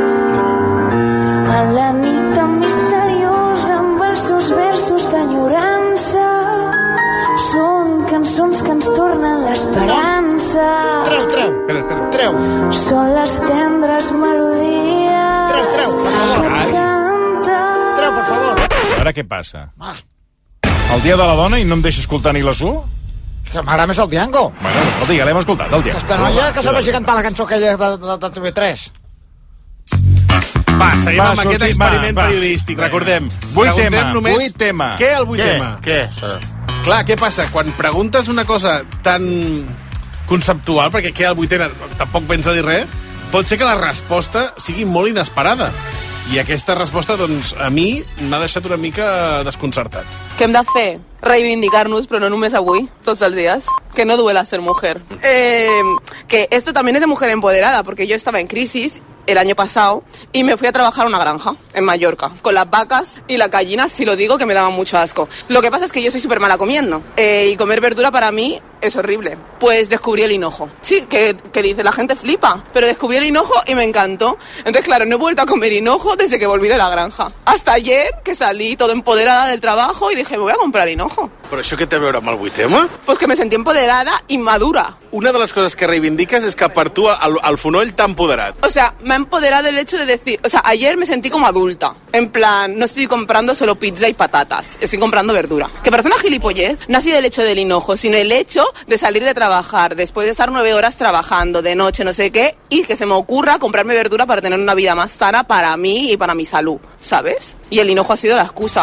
A la nit tan misteriosa amb els seus versos d'enyorança, són cançons que ens tornen l'esperança. Treu, treu, treu, treu. Són les tendres melodies treu, treu, per favor. que et canta. Treu, per favor. Ara què passa? El dia de la dona i no em deixa escoltar ni la Su? És que m'agrada més el Diango. Bueno, escolta, ja l'hem escoltat, el Diango. Aquesta noia que se'l vagi cantar la cançó aquella de, de, de T V tres. Va, seguim Va, amb sortim, aquest experiment va, va. periodístic, recordem. Vuit Preguntem tema, només vuit tema. Què el vuit Què? tema? Què? Clar, què passa? Quan preguntes una cosa tan conceptual, perquè què el vuit tema tampoc pensa dir res, pot ser que la resposta sigui molt inesperada. I aquesta resposta, doncs, a mi m'ha deixat una mica desconcertat. Què hem de fer? Reivindicar-nos, però no només avui, tots els días. Que no duela ser mujer. Eh, que esto también es de mujer empoderada, porque yo estaba en crisis el año pasado y me fui a trabajar a una granja en Mallorca con las vacas y las gallinas, si lo digo, que me daban mucho asco. Lo que pasa es que yo soy súper mala comiendo eh, y comer verdura para mí es horrible. Pues descubrí el hinojo. Sí, que, que dice, la gente flipa, pero descubrí el hinojo y me encantó. Entonces, claro, no he vuelto a comer hinojo desde que volví de la granja. Hasta ayer, que salí todo empoderada del trabajo y dije, me voy a comprar hinojo. Però això què té a veure amb el vuit tema? Pues que me sentí empoderada y madura. Una de les coses que reivindiques és que per tu el, el fonoll t'ha empoderat. O sea, me ha empoderado el hecho de decir... O sea, ayer me sentí como adulta. En plan, no estoy comprando solo pizza y patatas. Estoy comprando verdura. Que parece una gilipollez. No ha sido el hecho del hinojo, sino el hecho de salir de trabajar, después de estar nueve horas trabajando, de noche, no sé qué, y que se me ocurra comprarme verdura para tener una vida más sana para mí y para mi salud, ¿sabes? Y el hinojo ha sido la excusa.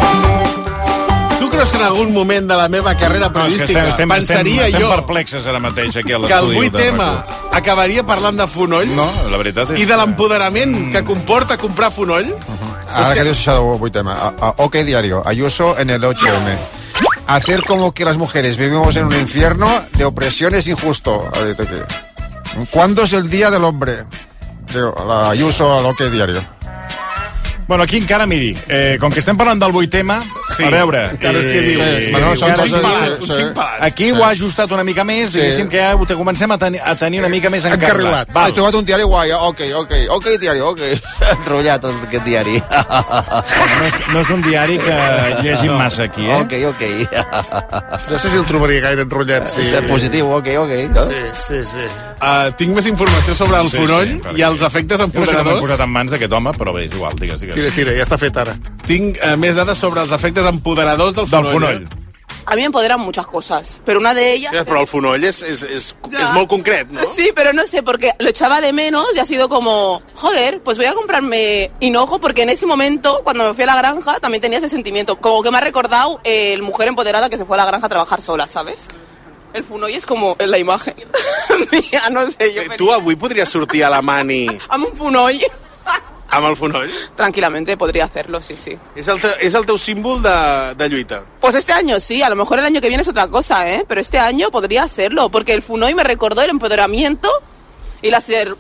Tu creus que en algun moment de la meva carrera periodística no, estem, pensaria estem, estem jo perplexes ara mateix aquí a que el l'estudi vuit tema acabaria parlant de fonoll? No, la veritat és I de l'empoderament mm. que comporta comprar fonoll? Uh-huh. Ahora que dius això del vuit tema. A, a, OK Diario, Ayuso en el ocho eme. Hacer como que las mujeres vivimos en un infierno de opresión es injusto. ¿Cuándo es el día del hombre? Digo, la Ayuso al OK Diario. Bueno, aquí encara, miri, eh, com que estem parlant del vuit tema, sí, a veure... Encara eh, s'hi diu. Sí, sí, bueno, són encara cinc palats, sí, uns cinc palats. Aquí sí. Ho ha ajustat una mica més, sí. Diguéssim que ja ho te comencem a, ten a tenir una mica més encarrilat. He trobat un diari guai, OK, OK, OK Diario, OK. Enrotllat aquest diari. No és, no és un diari que llegim massa aquí, eh? OK, OK. No sé si el trobaria gaire enrotllat, sí. És positiu, OK, OK. Sí, sí, sí. Uh, tinc més informació sobre el sí, fonoll sí, i els efectes empoderadors. Jo no sé com m'he posat en mans d'aquest home, però bé, és igual, digues, digues. Tira, tira, ja està fet ara. Tinc uh, més dades sobre els efectes empoderadors del fonoll. Del fonoll. A mí me empoderan muchas cosas, pero una de ellas... Sí, però el fonoll és, és, és, és molt concret, ¿no? Sí, pero no sé, porque lo echaba de menos y ha sido como, joder, pues voy a comprarme hinojo, porque en ese momento, cuando me fui a la granja, también tenía ese sentimiento. Como que me ha recordado eh, el mujer empoderada que se fue a la granja a trabajar sola, ¿sabes? El fonoll és com la imatge mía, no sé. Jo tu avui podries sortir a la mani... Amb un fonoll. Amb el fonoll? Tranquilamente podría hacerlo, sí, sí. És el, te, és el teu símbol de, de lluita? Pues este año sí, a lo mejor el año que viene es otra cosa, ¿eh? Pero este año podría hacerlo, porque el fonoll me recordó el empoderamiento y la... Ser,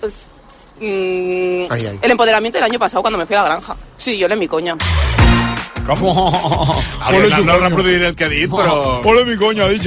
mmm, ay, ay. El empoderamiento del año pasado cuando me fui a la granja. Sí, yo le mi coña. Com? Oh, no, no reproduiré el que ha dit, però... Hola, mi coño, ha dicho.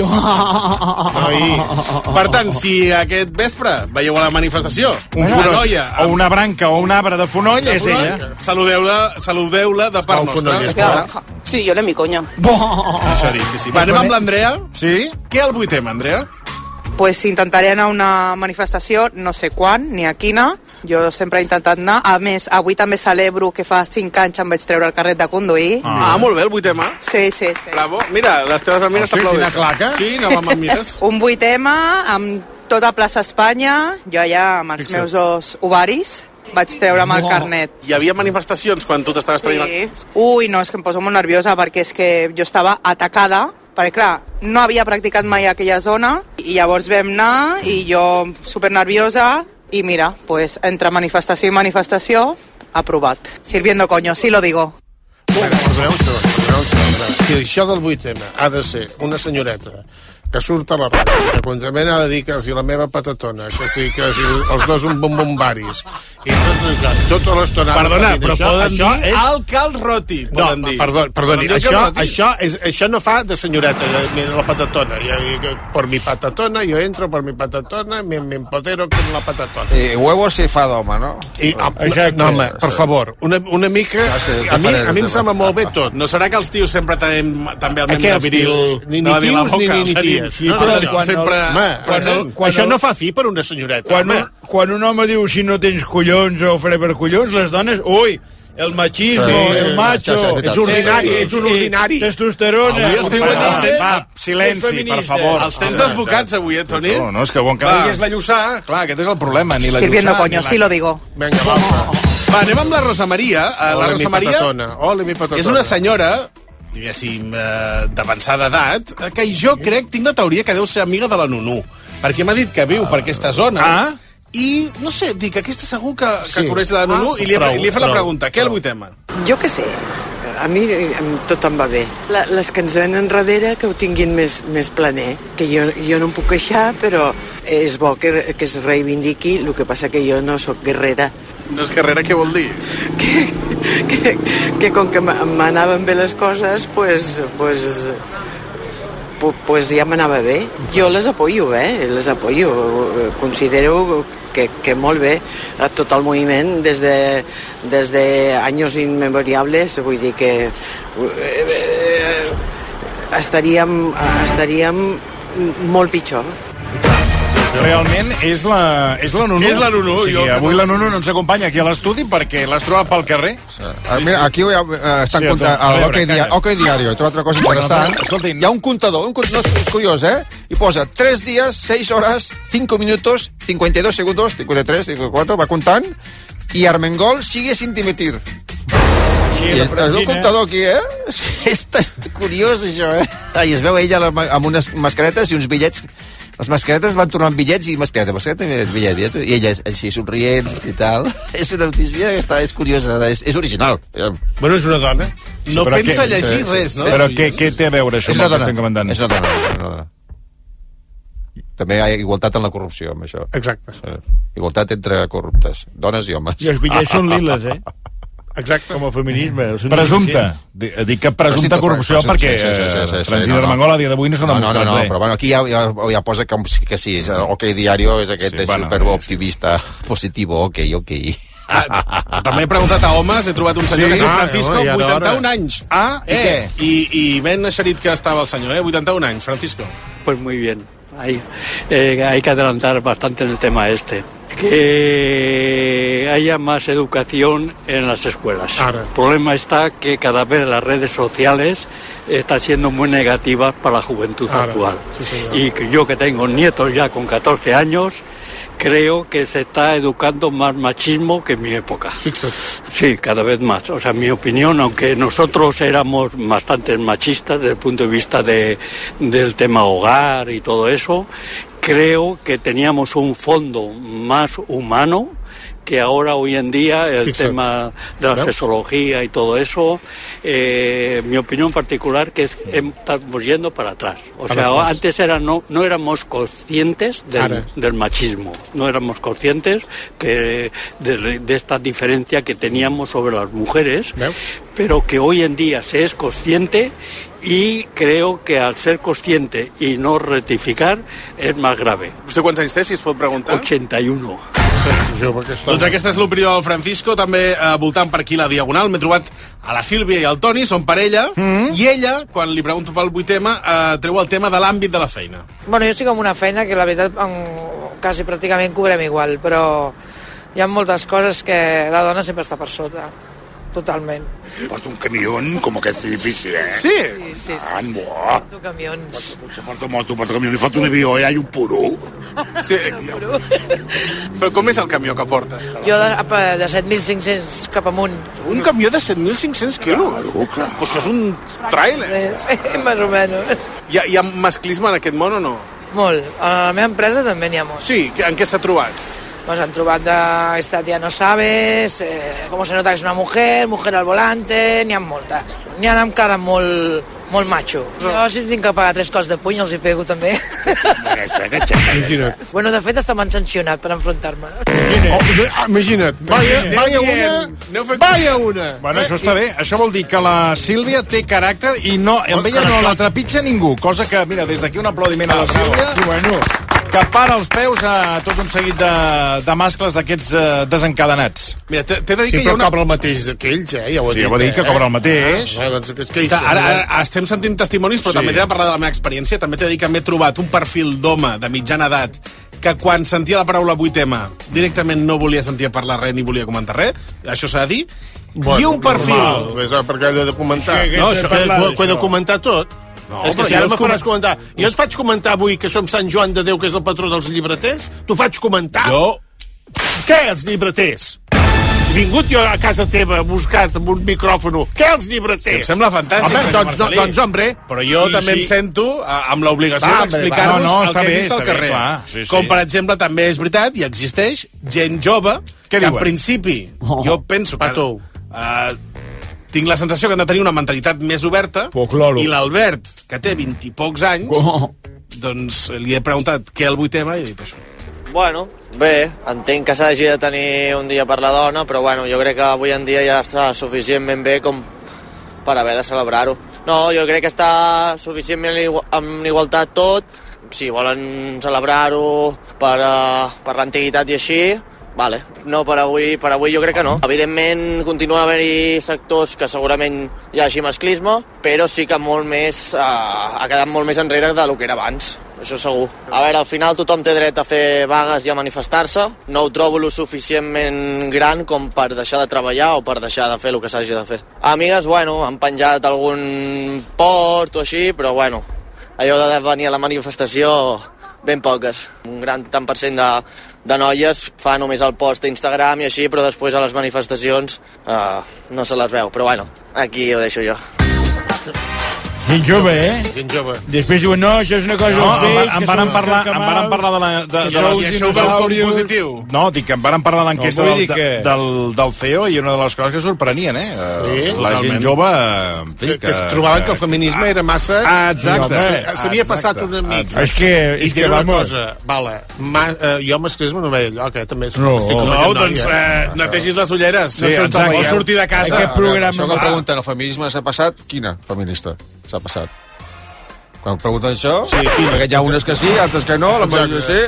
Per tant, si aquest vespre veieu a la manifestació una noia... O una branca o un arbre de fonoll, de és fonoll, ella. Saludeu-la saludeu de part nostra. Sí, jo le mi coña. Això dit, sí, sí. Va, anem amb l'Andrea. Sí? Què el vuitem, Andrea? Pues intentaré anar a una manifestació, no sé quan, ni a quina. Jo sempre he intentat anar. A més, avui també celebro que fa cinc anys em vaig treure el carnet de conduir. Ah, ah molt bé, el vuit ema. Sí, sí, sí. Bravo. Mira, les teves amigues t'aplaudeixen. Quina claca. Sí, no me'n mires. Un vuit ema amb tota plaça Espanya, jo allà amb els Fixa't. meus dos ovaris, vaig treure'm el carnet. Hi havia manifestacions quan tu t'estaves traient? Sí. Ui, no, és que em poso molt nerviosa perquè és que jo estava atacada, perquè clar, no havia practicat mai aquella zona i llavors vam anar i jo super nerviosa i mira, pues entre manifestació i manifestació, aprovat. Sirviendo coño, sí lo digo. Si això del vuit ema ha de ser una senyoreta que surt a la ràdio, que contínuament ha de dir que si la meva patatona, que si, que si els dos un bombombaris, i tot això, tota l'estona... Perdona, però això, poden això dir és... el Cal Roti, poden no, dir. Perdó, perdoni, Poden dir això, Roti. això, és, això no fa de senyoreta, de, de la patatona. Jo, jo, por mi patatona, jo entro por mi patatona, me, me empodero con la patatona. I huevo si fa d'home, no? I, no, home, per favor, una, una mica... A mi, a mi em sembla molt bé tot. No serà que els tios sempre tenim també el membre Aquests viril... tios, ni, ni no, tios boca, ni, ni, ni o sigui, ties. sí, No, però no, no, quan sempre el, home, present. quan això no fa fi per una senyoreta. Quan home. un, quan un home diu si no tens collons o faré per collons, les dones, ui, el machismo, Sí, el macho... ets ordinari, ets un ordinari. Testosterona... Avui estic feminista, Va, silenci, per favor. Els tens desbocats avui, eh, Toni? No, no, és que quan cada dia és la Lluçà, clar, aquest és el problema, ni la Sirviendo Lluçà... coño, ni la... sí lo digo. Vinga, l'altre. Va, anem amb la Rosa Maria. Eh, La Hola, Rosa mi Maria patatona. Hola, mi patatona. és una senyora, diguéssim, eh, d'avançada edat, eh, que jo crec, tinc la teoria que deu ser amiga de la Nunu, perquè m'ha dit que viu per aquesta zona, Ah? i, no sé, dic, aquesta segur que, que Sí. coneix la Nunu, Ah, i li he, prou, li he fet la prou, pregunta, què el prou. vuit ema? Jo què sé, a mi em, tot em va bé. La, les que ens venen darrere que ho tinguin més, més planer, que jo, jo no em puc queixar, però és bo que, que es reivindiqui, el que passa que jo no sóc guerrera. No és carrera, què vol dir? Que, que, que com que m'anaven bé les coses, pues, pues, pu- pues ja m'anava bé. Jo les apoyo, eh? Les apoyo. Considero que, que molt bé a tot el moviment des de, des de anys immemoriables, vull dir que eh, estaríem, estaríem molt pitjor. Realment és la, és la Nunu. És la Nunu, O sigui, jo- avui la Nunu no ens acompanya aquí a l'estudi perquè l'has trobat pel carrer. Ah, mira, aquí ho hi ha, eh, estan Sí, comptant, a a veure, l'Hockey calla. Dia- Hockey Diario, he trobat una cosa interessant. Bueno, escolti, Hi ha un comptador, un, cont- no, és curiós, eh? I posa tres dies, seis horas, cinco minutos, cincuenta y dos segundos, cincuenta y tres, cincuenta y cuatro, va comptant, i Armengol sigue sin dimitir. Sí, I la és, és un Francina. comptador aquí, eh? És, és, és curiós, això, eh? Ah, I es veu ella amb unes mascaretes i uns bitllets. Les mascaretes van tornar amb bitllets i mascareta, mascareta i bitllet, bitllet, i ella així somrient i tal. És una notícia que està, és curiosa, és, és original. Bueno, és una dona. No però pensa què- llegir sí, res, sí. no? Però què, què té a veure això És amb una el que dona. estem comentant? És una dona, és una dona. També hi ha igualtat en la corrupció, amb això. Exacte. Eh, igualtat entre corruptes, dones i homes. I els bitllets són liles, eh? Exacte. Com a feminisme. són Presumpte. innocents. Dic que presumpta corrupció perquè sí, sí, sí, sí, sí, Francina no, no. Armengol a dia d'avui no s'ha No, no, demostrat no, no, res. però bueno, aquí ja, ja, ja posa que, que sí, és, OK Diario és aquest Sí, sí, bueno, super optimista, positivo, OK, OK. Ah, també he preguntat a homes, he trobat un senyor Sí? que es diu Ah, Francisco, home, ja era vuitanta-un hora. anys. Ah, i eh, què? I, I ben eixerit que estava el senyor, eh? vuitanta-un anys, Francisco. Pues muy bien. Hay, eh, hay que adelantar bastante en el tema este. Que haya más educación en las escuelas. Ahora. El problema está que cada vez las redes sociales están siendo muy negativas para la juventud Ahora. actual. Sí, señor. Y que yo que tengo nietos ya con catorce años, creo que se está educando más machismo que en mi época. Fixa't. Sí, cada vez más. O sea, en mi opinión, aunque nosotros éramos bastante machistas desde el punto de vista de, del tema hogar y todo eso, creo que teníamos un fondo más humano que ahora hoy en día el Fixa't. tema de la ¿Veus? sexología y todo eso, eh, mi opinión particular que es, estamos yendo para atrás. O Para sea, atrás. antes era no no éramos conscientes del, Ara. del machismo, no éramos conscientes que de, de esta diferencia que teníamos sobre las mujeres, Veus? pero que hoy en día se es consciente y creo que al ser consciente y no rectificar es más grave. Vostè quants anys té, si es pot preguntar? ochenta y uno. Jove, aquesta... Doncs aquesta és l'opinió del Francisco, també eh, voltant per aquí la Diagonal. M'he trobat a la Sílvia i al Toni, són parella, mm. i ella, quan li pregunto pel vuit tema, eh, treu el tema de l'àmbit de la feina. Bueno, jo estic en una feina que la veritat en, quasi pràcticament cobrem igual, però hi ha moltes coses que la dona sempre està per sota, totalment. Porto un camión, como que es difícil, ¿eh? Sí? Sí, sí, sí. Ah, buah. Porto camions. Porto, porto moto, porto camión, li falta un avió, eh? Hay un puro. Sí. Però com és el camió que porta? Jo de, de set mil cinc-cents cap amunt. Un camió de set mil cinc-cents quilos? Claro, clar. Pues això és un tràiler. Sí, més o menys. Hi ha, hi ha masclisme en aquest món o no? Molt. A la meva empresa també n'hi ha molt. Sí, en què s'ha trobat? Nos han trobat de esta tía no sabes, eh, cómo se nota que es una mujer, mujer al volante, n'hi ha moltes. N'hi ha encara molt, molt macho. Jo, si tinc que pagar tres cops de puny, els hi pego també. Imagina't. Bueno, de fet, està m'han sancionat per enfrontar-me. Oh, imagina't. Vaya, vaya una... Vaya una. Bueno, això està bé. Això vol dir que la Sílvia té caràcter i no, amb ella no la trepitja ningú. Cosa que, mira, des d'aquí un aplaudiment a la Sílvia. Bueno, que para els peus a tot un seguit de, de mascles d'aquests uh, desencadenats. Mira, t'he de dir sí, que hi ha una... cobra el mateix aquells, eh? Ja ho he sí, dit, ja ho he dit, que eh? cobra el mateix. Ah, doncs, és que ara, ara, ara estem sentint testimonis, però sí. també t'he de parlar de la meva experiència. També t'he de dir que m'he trobat un perfil d'home de mitjana edat que quan sentia la paraula vuit eme directament no volia sentir parlar res ni volia comentar res. Això s'ha de dir. Bueno, I un perfil... Normal, perquè he de comentar. Sí, no, això, que, ho he de comentar tot. No, és que si ara me faràs comentar... Jo et faig comentar avui que som Sant Joan de Déu, que és el patró dels llibreters? T'ho faig comentar? Jo... Què, els llibreters? He vingut jo a casa teva buscat amb un micròfon. Què, els llibreters? Sí, em sembla fantàstic. Home, doncs, doncs, doncs, hombre... Però jo sí, també sí. em sento amb l'obligació d'explicar-vos no, no, el que he vist al carrer. Bé, sí, sí. Com, per exemple, també és veritat, i existeix, gent jove, que en principi, oh, jo penso que... Uh, tinc la sensació que han de tenir una mentalitat més oberta, oh, claro. I l'Albert, que té vint i pocs anys, oh. doncs li he preguntat què el vuit eme i he dit això. Bueno, bé, entenc que s'hagi de tenir un dia per la dona, però bueno, jo crec que avui en dia ja està suficientment bé com per haver de celebrar-ho. No, jo crec que està suficientment en igualtat tot. Si volen celebrar-ho per, uh, per l'antiguitat i així, vale. No, per avui, per avui jo crec que no. Evidentment, continua haver-hi sectors que segurament hi hagi masclisme, però sí que molt més, uh, ha quedat molt més enrere del que era abans. Això segur. A veure, al final tothom té dret a fer vagues i a manifestar-se. No ho trobo lo suficientment gran com per deixar de treballar o per deixar de fer el que s'hagi de fer. Amigues, bueno, han penjat algun port o així, però bueno, allò de venir a la manifestació, ben poques. Un gran tant per cent de, de noies fa només el post a Instagram i així, però després a les manifestacions uh, no se les veu. Però bueno, aquí ho deixo jo. Gent jove, eh? Gent jove. Després diuen, no, això és una cosa... No, vells, em, em van parlar, em van parlar de la... De, de la i això ho veu com positiu. No, dic que em van parlar de l'enquesta no, del, que... del, del C E O i una de les coses que sorprenien, eh? Sí, la totalment. gent jove... En fi, que, que es trobaven que el feminisme era massa... Ah, exacte. S'havia passat una mica. És que... I és que una vamos... cosa, vale, ma, uh, jo masclisme no veia allò, que també... No, no doncs eh, netegis les ulleres. Sí, no o sortir de casa. Aquest programa... Això que pregunten, el feminisme s'ha passat? Quina feminista s'ha passat? Quan pregunten això, sí, perquè hi ha unes que sí, altres que no, la majoria sí.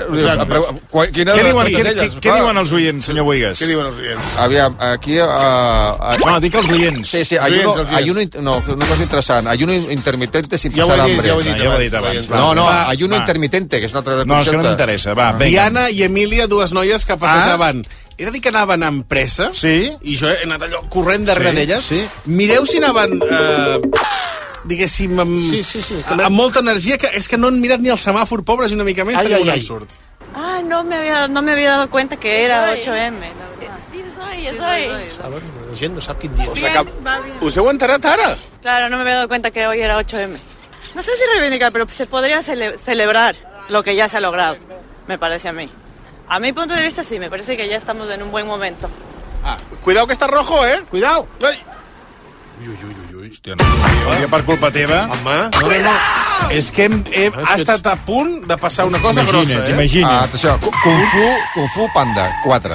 Quina què, diuen, què, què, què diuen els oients, senyor Boigas? Què diuen els oients? Aviam, aquí... Uh, uh, no, dic els oients. Sí, sí, hay uno, hay uno, no, una cosa interessant. Hay uno intermitente sin ja pasar hambre. Ja ho he dit, ja ho he dit abans. No, no, va, hay uno va. intermitente, que és una altra concepte. No, és que no m'interessa, va, vinga. Diana i Emília, dues noies que passejaven. Ah? He de dir que anaven amb pressa, sí? I jo he anat allò corrent darrere sí, d'elles. Sí. Mireu si anaven... Eh, diguéssim, amb, sí, sí, sí, amb molta energia, que és que no han mirat ni el semàfor, pobres, una mica més, ai, tenim un ai, ensurt. Ah, no me, había, no me había dado cuenta que era ocho eme. Sí, soy, yo soy. Saben, la gent no sap quin dia. O sea, que, ¿Us heu enterat ara? Claro, no me había dado cuenta que hoy era ocho eme. No sé si reivindicar, pero se podría cele celebrar lo que ya se ha logrado, me parece a mí. A mi punto de vista sí, me parece que ya estamos en un buen momento. Ah, cuidado que está rojo, eh? Cuidado. Ai. Ui, ui, ui, ui. Hòstia, no seria per culpa teva. Home, no, no, no. És que hem, hem, ha estat a punt de passar una cosa grossa, eh? Imagina't. Ah, atenció, Kung Fu, Kung Fu Panda, quatre.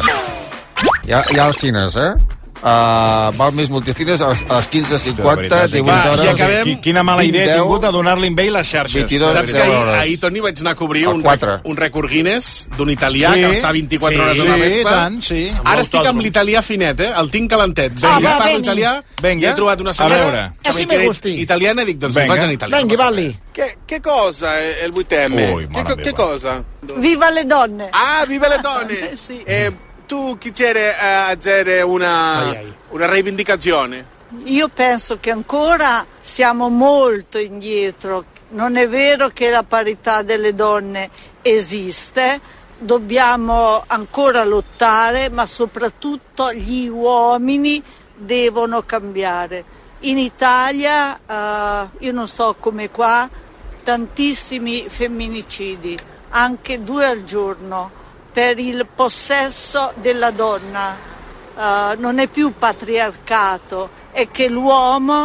Ja, ja als cines, eh? Uh, val més multicines a les quinze cinquanta, divuit hores... I acabem... Quina mala idea he tingut de donar-li amb ell les xarxes. vint-i-dos, saps que ahir, ahir, Toni, vaig anar a cobrir un, un rècord Guinness d'un italià sí, que està vint-i-quatre sí, hores a una vespa. Tant, sí. Ara estic amb l'italià finet, eh? El tinc calentet. Ah, Venga, va, parlo venga. italià, venga. i he trobat una a senyora veure. Así me gusti. italiana i dic, doncs venga. Vaig en italià. Venga, valli. Che, che cosa è il vuit emme? Ui, che, che cosa? Viva le donne! Ah, viva le donne! Sì. Eh, tu chi c'eri a fare una, ai, ai. una rivendicazione? Io penso che ancora siamo molto indietro. Non è vero che la parità delle donne esiste, dobbiamo ancora lottare, ma soprattutto gli uomini devono cambiare. In Italia, uh, io non so come qua, tantissimi femminicidi, anche due al giorno, per il possesso della donna. Uh, non è più patriarcato, è che l'uomo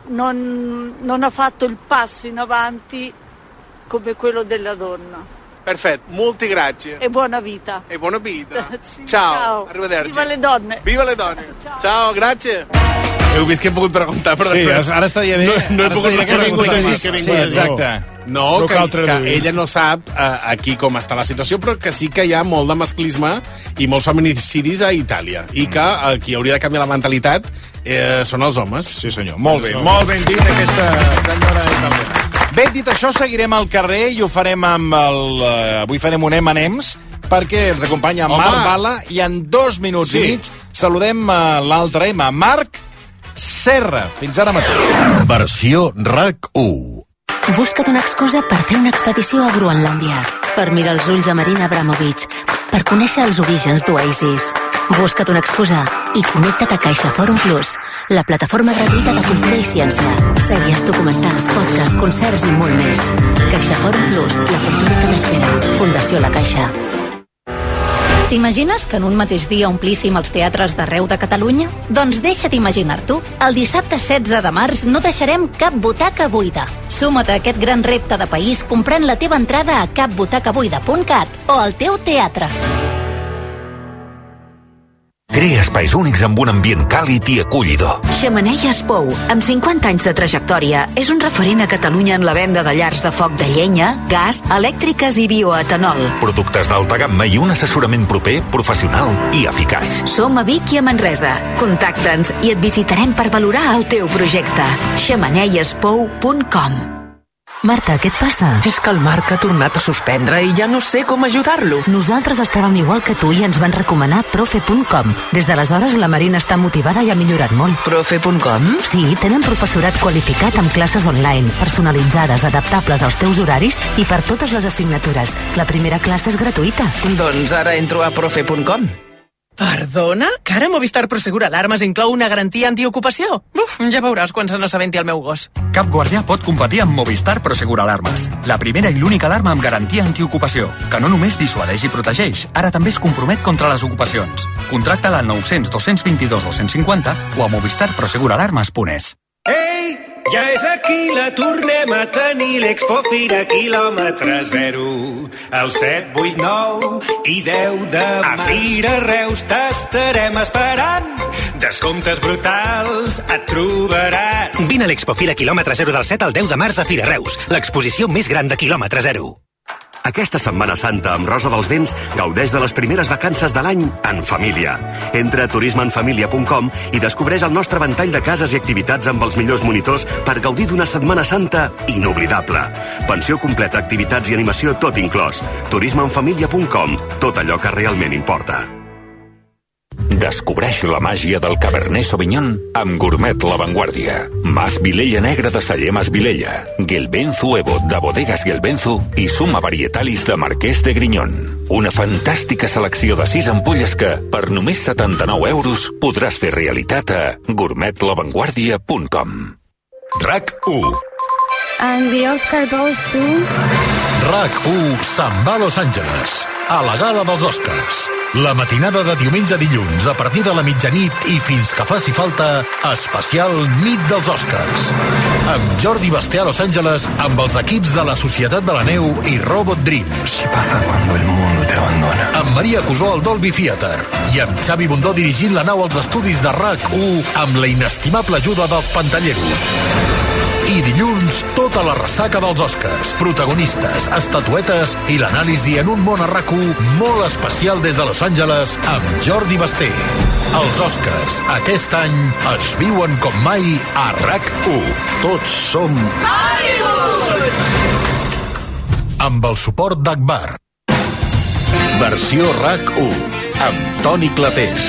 non, non ha fatto il passo in avanti come quello della donna. Perfetto, molti grazie. E buona vita. E buona vita. Sì, ciao. ciao, arrivederci. Viva le donne. Viva le donne. Ciao, ciao grazie. Heu vist que he pogut preguntar, però sí, després... ara estaria bé. No, no he ara pogut estaria preguntar. Que sí, sí, exacte. No, no que, que ella no sap uh, aquí com està la situació, però que sí que hi ha molt de masclisme i molts feminicidis a Itàlia. I que uh, qui hauria de canviar la mentalitat eh, són els homes. Sí, senyor. Molt bé, molt ben dit aquesta senyora italiana. Bé, dit això, seguirem al carrer i ho farem amb el... Uh, avui farem un eme and ems perquè ens acompanya Home. Marc Bala i en dos minuts sí. i mig saludem uh, l'altre M, Marc Serra. Fins ara mateix. Versió RAC u. Busca't una excusa per fer una expedició a Groenlàndia, per mirar els ulls a Marina Abramovic, per conèixer els orígens d'Oasis. Busca't una excusa i connecta't a CaixaForum Plus, la plataforma gratuïta de cultura i ciència. Sèries, documentals, podcasts, concerts i molt més. CaixaForum Plus, la cultura que t'espera. Fundació La Caixa. T'imagines que en un mateix dia omplíssim els teatres d'arreu de Catalunya? Doncs deixa't imaginar-t'ho. El dissabte setze de març no deixarem cap butaca buida. Suma't a aquest gran repte de país comprant la teva entrada a cap butaca buida punt cat o al teu teatre. Crea espais únics amb un ambient càlid i acollidor. Xemeneies Pou, amb cinquanta anys de trajectòria, és un referent a Catalunya en la venda de llars de foc de llenya, gas, elèctriques i bioetanol. Productes d'alta gamma i un assessorament proper, professional i eficaç. Som a Vic i a Manresa. Contacta'ns i et visitarem per valorar el teu projecte. xemeneies pou punt com. Marta, què et passa? És que el Marc ha tornat a suspendre i ja no sé com ajudar-lo. Nosaltres estàvem igual que tu i ens van recomanar profe punt com. Des d'aleshores la Marina està motivada i ha millorat molt. profe punt com? Sí, tenen professorat qualificat amb classes online, personalitzades, adaptables als teus horaris i per totes les assignatures. La primera classe és gratuïta. Doncs ara entro a profe punt com. Perdona? Que ara Movistar Prosegur Alarmes inclou una garantia antiocupació? Uf, ja veuràs quan se n'assabenti el meu gos. Cap guardià pot competir amb Movistar Prosegur Alarmes. La primera i l'única alarma amb garantia antiocupació, que no només dissuadeix i protegeix, ara també es compromet contra les ocupacions. Contracta-la al nou cents dos cents vint-i-dos dos cents cinquanta o a movistar prosegur alarmes punt es. Ei, ja és aquí, la tornem a tenir, l'Expo Fira quilòmetre zero. El set, vuit, nou i deu de març. A Fira Reus t'estarem esperant. Descomptes brutals et trobaràs. Vine a l'Expo Fira quilòmetre zero del set al deu de març a Fira Reus, l'exposició més gran de quilòmetre zero. Aquesta Setmana Santa amb Rosa dels Vents gaudeix de les primeres vacances de l'any en família. Entra a turisme en família punt com i descobreix el nostre ventall de cases i activitats amb els millors monitors per gaudir d'una Setmana Santa inoblidable. Pensió completa, activitats i animació tot inclòs. turisme en família punt com. Tot allò que realment importa. Descobreix la màgia del Cabernet Sauvignon amb Gourmet La Vanguardia. Mas Vilella Negra de Celler Mas Vilella, Gelbenzu Evo de Bodegas Gelbenzu i Suma Varietalis de Marquès de Grinyón. Una fantàstica selecció de sis ampolles que, per només setanta-nou euros, podràs fer realitat a gourmet la vanguardia punt com. RAC u. And the Oscar goes to... RAC u se'n va a Los Angeles, a la gala dels Oscars. La matinada de diumenge a dilluns, a partir de la mitjanit i fins que faci falta, especial Nit dels Oscars. Amb Jordi Basté a Los Angeles, amb els equips de la Societat de la Neu i Robot Dreams. ¿Qué pasa cuando el mundo te abandona? Amb Maria Cusó al Dolby Theatre. I amb Xavi Bundó dirigint la nau als estudis de RAC u amb la inestimable ajuda dels pantalleros. I dilluns, tota la ressaca dels Oscars, protagonistes, estatuetes i l'anàlisi en un món a RAC u molt especial des de Los Angeles amb Jordi Basté. Els Oscars, aquest any, es viuen com mai a RAC u. Tots som... Hollywood! Amb el suport d'Akbar. Versió RAC u, amb Toni Clapés.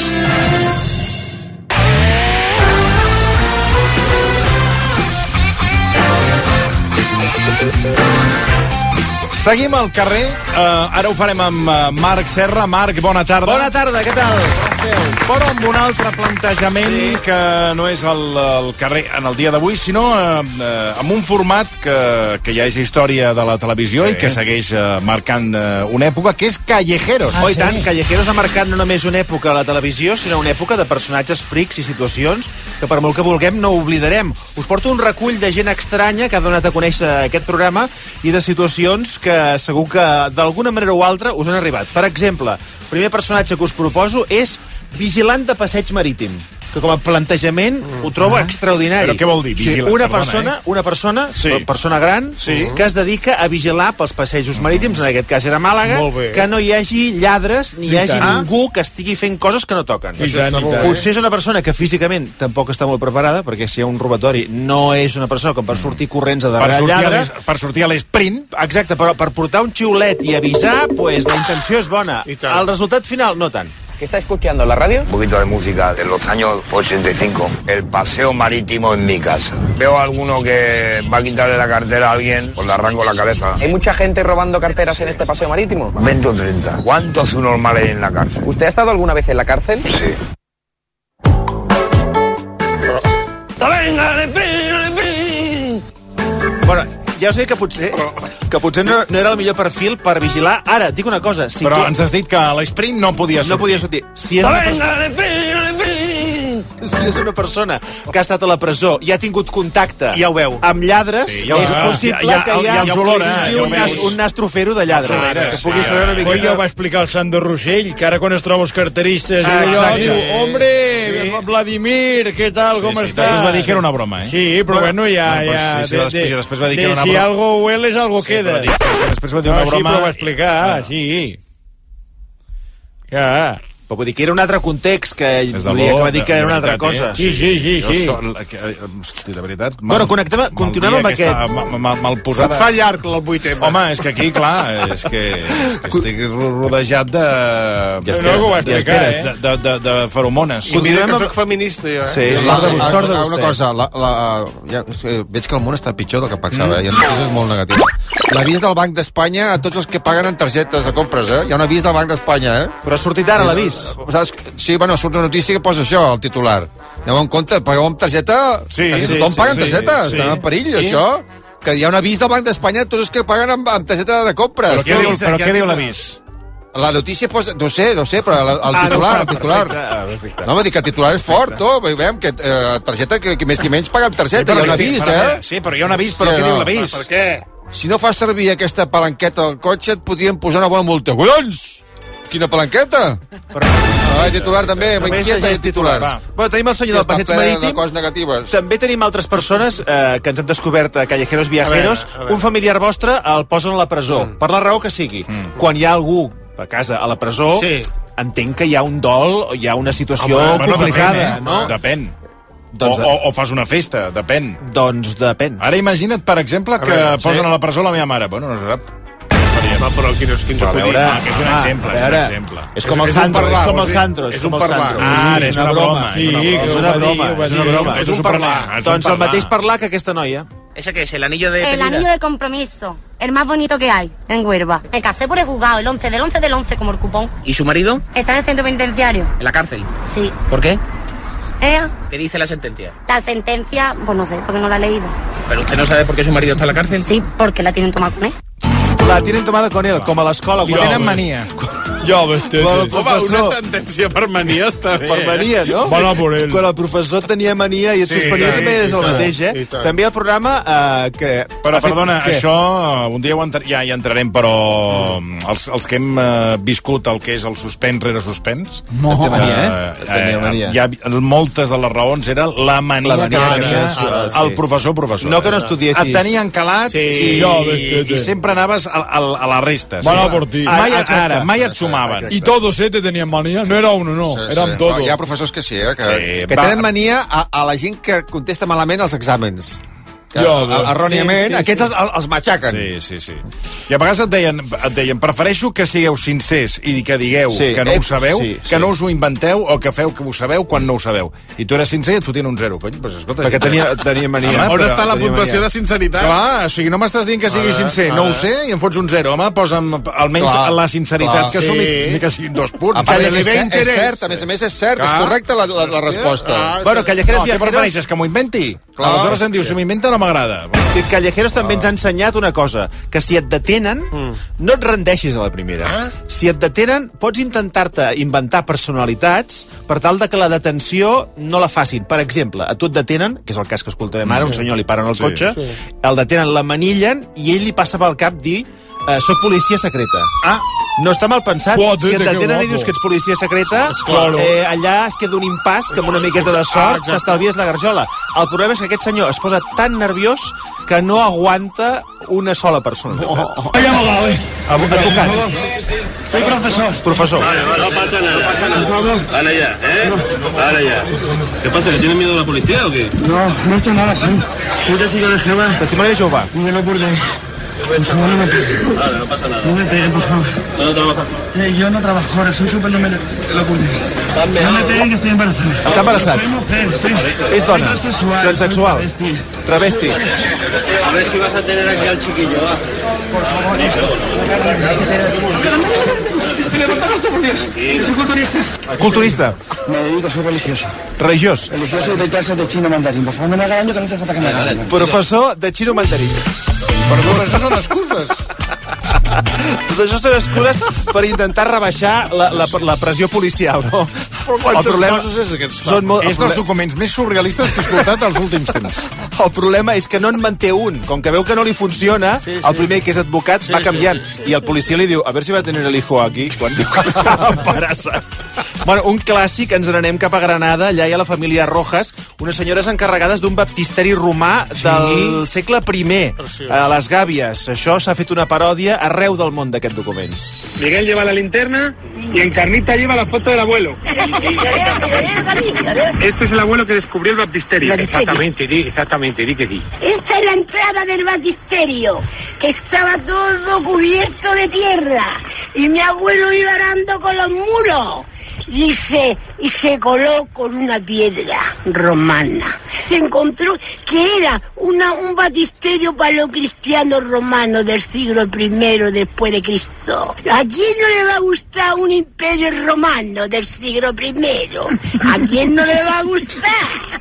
Seguim al carrer. Uh, ara ho farem amb uh, Marc Serra. Marc, bona tarda. Bona tarda, què tal? Però amb un altre plantejament sí. que no és el, el carrer en el dia d'avui, sinó uh, uh, amb un format que, que ja és història de la televisió sí. i que segueix uh, marcant uh, una època, que és Callejeros. Ah, oh, i tant, sí. Callejeros ha marcat no només una època a la televisió, sinó una època de personatges frics i situacions que per molt que vulguem no oblidarem. Us porto un recull de gent estranya que ha donat a conèixer aquest programa i de situacions que segur que d'alguna manera o altra us han arribat. Per exemple, el primer personatge que us proposo és vigilant de passeig marítim, que com a plantejament ho trobo ah. extraordinari. Però què vol dir? Vigilant, sí, una perdona, persona, eh? una persona, sí. persona gran, sí. que es dedica a vigilar pels passejos marítims, en aquest cas era Màlaga, que no hi hagi lladres ni hi hagi ningú que estigui fent coses que no toquen. Tant, Potser és una persona que físicament tampoc està molt preparada, perquè si hi ha un robatori no és una persona com per sortir corrents a darrere lladres. Per sortir a l'esprint. Exacte, però per portar un xiulet i avisar, pues la intenció és bona. El resultat final, no tant. ¿Qué está escuchando? ¿La radio? Un poquito de música de los años ochenta y cinco. El paseo marítimo en mi casa. Veo a alguno que va a quitarle la cartera a alguien, pues le arranco la cabeza. ¿Hay mucha gente robando carteras en este paseo marítimo? veinte o treinta. ¿Cuántos normales hay en la cárcel? ¿Usted ha estado alguna vez en la cárcel? Sí. ¡Venga, de fin, de fin! Bueno, ja us he dit que potser, que potser no, no era el millor perfil per vigilar. Ara, dic una cosa. Si Però tu... ens has dit que a l'esprint no podia sortir. No podia sortir. Si és, una persona... si és una persona que ha estat a la presó i ha tingut contacte ja ho veu. amb lladres, sí, ja és veu. possible ja, ja, que hi ha, ja olor, eh? un, nas, un nas trofero de lladre. Ja que pugui saber una miqueta. Ja ho va explicar el Sandro Rossell, que ara quan es troba els carteristes ah, i allò diu, hombre, sí. Vladimir, què tal, com sí, sí, estàs? Després va dir que era una broma, eh? Sí, però bueno, ja... No, ja sí, sí, de, després, de, després va dir que de, era una si broma. algo hueles, algo sí, queda. Dir, després va dir una no, broma... Sí, però ho va explicar, bueno. sí. Ja... Però vull dir que era un altre context, que, volia, que va dir que era una altra cosa. Sí, sí, sí. sí. So, hosti, de veritat... Bueno, connectem, continuem amb aquest. Mal, mal posada. Se't fa llarg el vuit eme. Home, és que aquí, clar, és que, és que estic rodejat de... Ja no ho va explicar, eh? De, de, de, de feromones. I mira que soc feminista, jo, eh? Sí, sort de vostè. Sort de vostè. Una cosa, la, la, ja, veig que el món està pitjor del que pensava, mm. i això és molt negatiu. L'avís del Banc d'Espanya a tots els que paguen en targetes de compres, eh? Hi ha un avís del Banc d'Espanya, eh? Però ha sortit ara l'avís. Saps? Sí, bueno, surt una notícia que posa això, el titular. Aneu en compte, pagueu amb targeta... Sí, sí, sí, tothom sí, paga amb sí, targeta, sí. estan en perill, Sí. això. Que hi ha un avís del Banc d'Espanya a tots els que paguen amb, amb targeta de compres. Però què diu, però què diu l'avís? La notícia posa... No sé, no sé, però el, el titular... Ah, no, el titular. perfecte, perfecte. No, va dir que el titular és fort, oh, veiem que eh, targeta, que, que més que menys paga amb targeta, sí, hi ha un avís, eh? Sí, però hi ha un avís, però sí, què no. diu l'avís? Per què? Si no fas servir aquesta palanqueta al cotxe, et podrien posar una bona multa. Collons! Quina palanqueta! Però... Ah, titular també, m'inquieta és titular. Bueno, tenim el senyor del passeig marítim. De coses negatives. També tenim altres persones eh, que ens han descobert a Callejeros Viajeros. A veure, a veure. Un familiar vostre el posen a la presó, mm. per la raó que sigui. Mm. Quan hi ha algú a casa a la presó, sí. entenc que hi ha un dol, hi ha una situació Home, complicada, bueno, depèn, eh? no? Depèn. Doncs o, o, o fas una festa, depèn. Doncs depèn. Ara imagina't, per exemple, que veure, posen sí. a la presó la meva mare. Bueno, no se sap. No, però quins, quins a veure, ah, que és un exemple, a veure, és un exemple. És com el Sandro, és com el Sandro. És un parlar. Ah, és una broma. Sí, és una broma. És una broma. És un parlar. Doncs el mateix parlar que aquesta noia. ¿Ese qué es? ¿El anillo de El pedida? anillo de compromiso. El más bonito que hay en Huelva. Me casé por el juzgado, el once del once del once, como el cupón. ¿Y su marido? Está en el centro penitenciario. ¿En la cárcel? Sí. ¿Por qué? ¿Eh? ¿Qué dice la sentencia? La sentencia, pues no sé, porque no la he leído. ¿Pero usted no sabe por qué su marido está en la cárcel? Sí, porque la tienen tomada con él. La tienen tomada con él, com a l'escola. I tenen mania. Ja, vesteix. Home, una sentència per mania està bé. Per mania, no? Bona por ell. Quan el professor tenia mania i el Sí, superior i també és el tant, mateix, eh? i tant. També el programa eh, que... Però, ha fet- perdona, què? això un dia ho entra... ja hi entrarem, però els, els que hem eh, viscut el que és el suspens rere suspens... No. eh, Tenia mania, eh? Tenia mania. Hi ha, moltes de les raons era la mania, La mania que que tenia tenia, el, sí. el professor professor. No que no estudiessis. Et tenien calat Sí. i, Jo, i, vete, i sempre anaves a, a, a la resta. Van a sí. por ti. Mai, Ah, exacte. ara, mai et sumaven. Y todos, ¿eh? Te tenían manía. No era uno, no. Sí, Eran sí. todos. Però hi ha professors que sí, eh? Que, Sí, que va. tenen mania a, a la gent que contesta malament els exàmens. que Jo, erròniament, sí, sí, aquests sí. els, els matxaquen. Sí, sí, sí. I a vegades et deien, et deien prefereixo que sigueu sincers i que digueu Sí, que no eh, ho sabeu, sí, que sí. no us ho inventeu o que feu que ho sabeu quan no ho sabeu. I tu eres sincer i et fotien un zero. Cony, doncs escolta... Perquè tenia, tenia mania. Home, On però està la tenia puntuació mania. de sinceritat? Clar, o sigui, no m'estàs dient que sigui Ara, sincer. No ara. ho sé i em fots un zero. Home, posa'm almenys Clar, la sinceritat clar. que som Sí. i ni que siguin dos punts. A part, Que és, li ve és, és interès. cert, a més a més és cert, Clar. és correcta la, la, la resposta. Ah, Bueno, Callejeros No, què Viajeros... prefereixes, que m'ho inventi? Clar, Aleshores em diu, sí. si m'inventa no m'agrada. Callejeros també ens ha ensenyat una cosa, que si et detenen, no et rendeixis a la primera. Ah. Si et detenen, pots intentar-te inventar personalitats per tal de que la detenció no la facin. Per exemple, a tu et detenen, que és el cas que escoltarem ara, un senyor li paren el Sí, cotxe, sí. el detenen, l'amanillen i ell li passa pel cap dir eh, soc policia secreta. Ah, no està mal pensat. Foto, si et que detenen i guapo. dius que ets policia secreta, Claro. eh, allà es queda un impàs que amb una miqueta de Ah, sort exacte. t'estalvies la garjola. El problema és que aquest senyor es posa tan nerviós que no aguanta una sola personalitat. Soy abogado, ¿eh? Advocat. Soy profesor. Professor. No pasa nada, no pasa nada. Vale ya, ¿eh? Vale ya. ¿Qué pasa, que tienes miedo a la policía o qué? No, no he hecho nada, sí. Soy testigo de Jehová. Testimoni de Jehovà. Y me lo burde. Por favor, no me peguen. Vale, no pasa nada. No me peguen, por favor. ¿Dónde trabajas? Eh, yo no trabajo ahora, soy súper no me lo burde. No me peguen que estoy embarazada. Està embarassat. Soy mujer, estoy... És dona. Soy transexual. Transexual. Soy travesti. Travesti. A ver si vas a tener aquí al chiquillo, va. Por favor, ¿Me levantas esto, por Dios? Soy culturista. Culturista. Me dedico, soy religioso. Religiós. Religioso de clases de chino mandarín. Por favor, no me haga daño que no te falta que me haga daño. Professor de xino mandarí. Però tot això són excuses. Tot això són excuses per intentar rebaixar la, la, la pressió policial, no? Però quantes coses és aquest són molt... És dels documents més surrealistes que he escoltat els últims temps. El problema és que no en manté un. Com que veu que no li funciona, Sí, sí. el primer, que és advocat, Sí, va sí, canviant. sí, sí. I el policia li diu, a veure si va tenir el hijo aquí, quan diu que estava embarassada. Bueno, un clàssic, ens n'anem cap a Granada, allà hi ha la família Rojas, unes senyores encarregades d'un baptisteri romà del segle primer, a les Gàbies. Això s'ha fet una paròdia arreu del món d'aquest document. Miguel lleva la linterna y Encarnita lleva la foto del abuelo. Este es el abuelo que descubrió el baptisterio. Exactamente, di, exactamente, di que di. Esta es la entrada del baptisterio, que estaba todo cubierto de tierra, y mi abuelo iba arando con los muros. Dice, y se coló con una piedra romana. Se encontró que era una, un baptisterio para los cristianos romanos del siglo primero después de Cristo. ¿A quién no le va a gustar un imperio romano del siglo primero? ¿A quién no le va a gustar?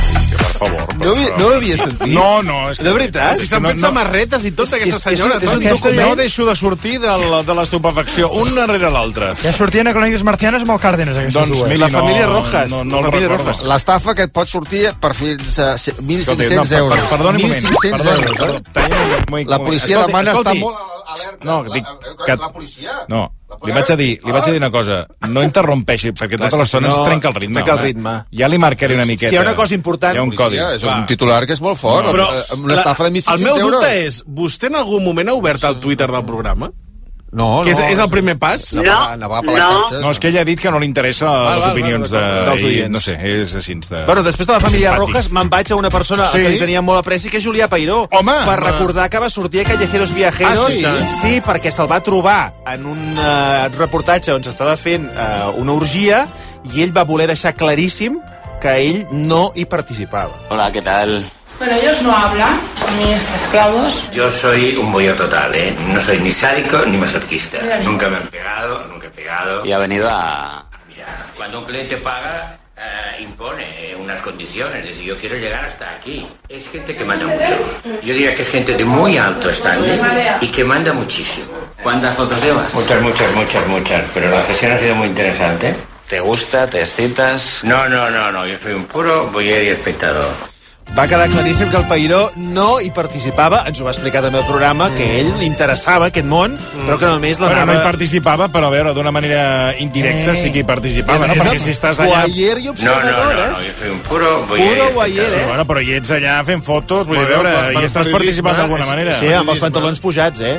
Per favor. No, havia, no ho havia sentit? No, no. És que De veritat? Si s'han no, fet no. samarretes i tot, aquestes és- és- senyores. és un no? document- No deixo de sortir de la- de l'estupefacció, un darrere l'altre. Ja sortien a Crónicas Marcianes amb el Cárdenas, aquestes Doncs, dues. miri, La no, família Rojas. No, no, La no família recordo. Rojas. L'estafa que et pot sortir per fins a mil Escolti, cinc-cents no, euros. per- Perdoni un moment. mil cinc-cents Perdoni, euros, perdoni, eh? tenim un moment, La un policia moment. demana Escolti, estar molt escolti. No, dic que... La policia? No, li vaig a dir, li vaig a dir una cosa. No interrompeixi, perquè Clar, tota és que l'estona si no, ens trenca el ritme. trenca el home. ritme. Ja li marcaré una miqueta. Si hi ha una cosa important... Hi ha un codi. Policia, és Clar. un titular que és molt fort. No, però eh, amb una estafa de mil el cinc-cents meu euros. dubte és, vostè en algun moment ha obert el Twitter del programa? No, Que és, no. és el primer pas? Anava, anava per les xarxes. No, és que ella ha dit que no li interessa Val, les val, opinions val, de... val, dels i, oients. No sé, és així. De... Bueno, després de la família Simpàtic. Rojas, me'n vaig a una persona Sí? que li tenia molt apreci, que és Julià Peiró. Home! Per Home. recordar que va sortir a Callejeros Viajeros. Ah, sí? Sí, perquè se'l va trobar en un uh, reportatge on s'estava fent uh, una orgia i ell va voler deixar claríssim que ell no hi participava. Hola, ¿qué tal? Bueno, ellos no hablan, son mis esclavos. Yo soy un bollo total, ¿eh? No soy ni sádico ni masoquista. Mira, mira. Nunca me han pegado, nunca he pegado. Y ha venido a... a mirar. Cuando un cliente paga, eh, impone eh, unas condiciones. Es decir, yo quiero llegar hasta aquí. Es gente que manda mucho. Yo diría que es gente de muy alto standing y que manda muchísimo. ¿Cuántas fotos llevas? Muchas, muchas, muchas, muchas. Pero la sesión ha sido muy interesante. ¿Te gusta? ¿Te excitas? No, no, no, no. Yo soy un puro boyer y espectador. Va quedar claríssim que el Peiró no hi participava, ens ho va explicar també al programa, que ell li interessava aquest món, però que només Bueno, l'anava... no hi participava, però a veure, d'una manera indirecta Eh. sí que hi participava, És- no? és Perquè el si estàs allà... voyeur i No, no, observador, no, eh? no. Yo soy un puro boyer Puro y voyeur, espectador. eh? Bueno, però hi ets allà fent fotos, vull dir, Bueno, veure, per- per hi estàs periodisme, participant d'alguna és- manera. Sí, amb els pantalons pujats, eh?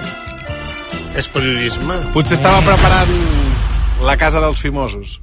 És periodisme. Potser estava preparant la casa dels fimosos.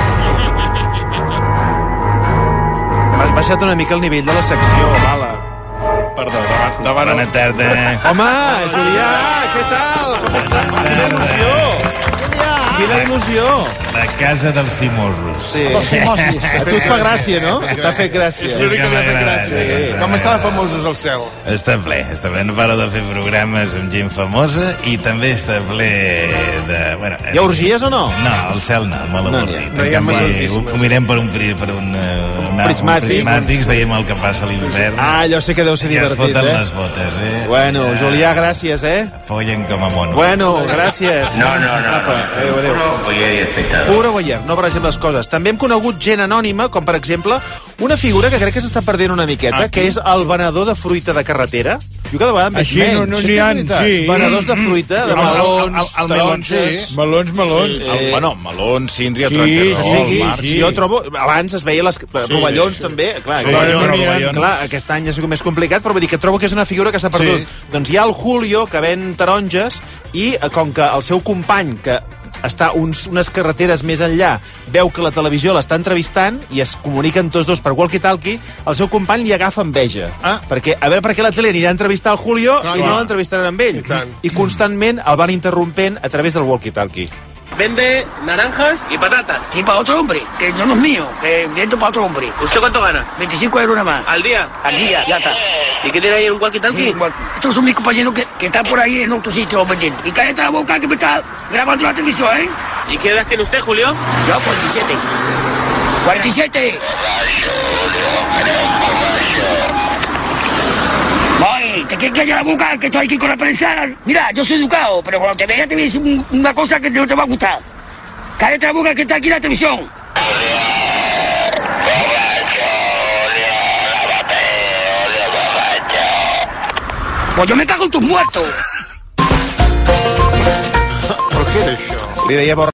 Has baixat una mica el nivell de la secció, Bala. Perdó, davant... Bona tarda. Home, Julià, què tal? Com estàs? Quina il·lusió! Quina il·lusió! La casa dels fimosos. Sí. Dels fimosis. A tu et fa gràcia, no? T'ha fet gràcia. És l'únic que li ha fet gràcia. Sí. Com estaven famosos al cel? Està ple, està ple. No paro de fer programes amb gent famosa i també està ple de... Bueno, Hi ha orgies o no? No, al cel no, molt No, avorrit. no hi ha En canvi, masoquismes. ho, ho mirem per un, pri- per un, uh, un prismàtic. prismàtics, veiem el que passa a l'hivern. Ah, allò sí que deu ser I es divertit, foten eh? les botes, eh? Bueno, Julià, gràcies, eh? Follen com a mono. Bueno, gràcies. No, no, no. Apa, no. adéu, adéu. Puro voyeur y espectador. Puro voyeur, no barregem les coses. També hem conegut gent anònima, com per exemple una figura que crec que s'està perdent una miqueta, Ah, que és el venedor de fruita de carretera. Jo cada vegada més Així menys. no- no n'hi ha, sí. Venedors de fruita, de El- el- melons, el- el melon, taronges... sí. Melons, melons. Sí, El, bueno, melons, síndria, Sí, tranterrol, Sí, sí, març. sí, jo trobo... Abans es veia les rovellons, també. Clar, Sí, clar, però clar, rovellons. clar, aquest any ha sigut més complicat, però vull dir que trobo que és una figura que s'ha perdut. Sí. Doncs hi ha el Julio, que ven taronges, i eh, com que el seu company, que està uns, unes carreteres més enllà, veu que la televisió l'està entrevistant i es comuniquen tots dos per walkie-talkie, el seu company li agafa enveja. Ah. Perquè, a veure per què la tele anirà a entrevistar el Julio Clar, i clar. no l'entrevistaran amb ell. I tant. I constantment el van interrompent a través del walkie-talkie. Vende naranjas y patatas. Y para otro hombre, que no es mío, que viento para otro hombre. ¿Usted cuánto gana? veinticinco euros nada más. ¿Al día? Al día, ya está. ¿Y qué tiene ahí en un walkie-talkie? Sí, bueno, estos son mis compañeros que, que están por ahí en otro sitio vendiendo. Y cállate la boca que me está grabando la televisión, ¿eh? ¿Y qué edad tiene usted, Julio? Yo, cuarenta y siete. cuarenta y siete. Oye, ¿te quieres callar la boca que estoy aquí con la prensa? Mira, yo soy educado, pero cuando te vea te voy a decir un- una cosa que no te va a gustar. Cállate la boca que está aquí en la televisión. Pues yo me cago en tus muertos. Però què era això? Li deia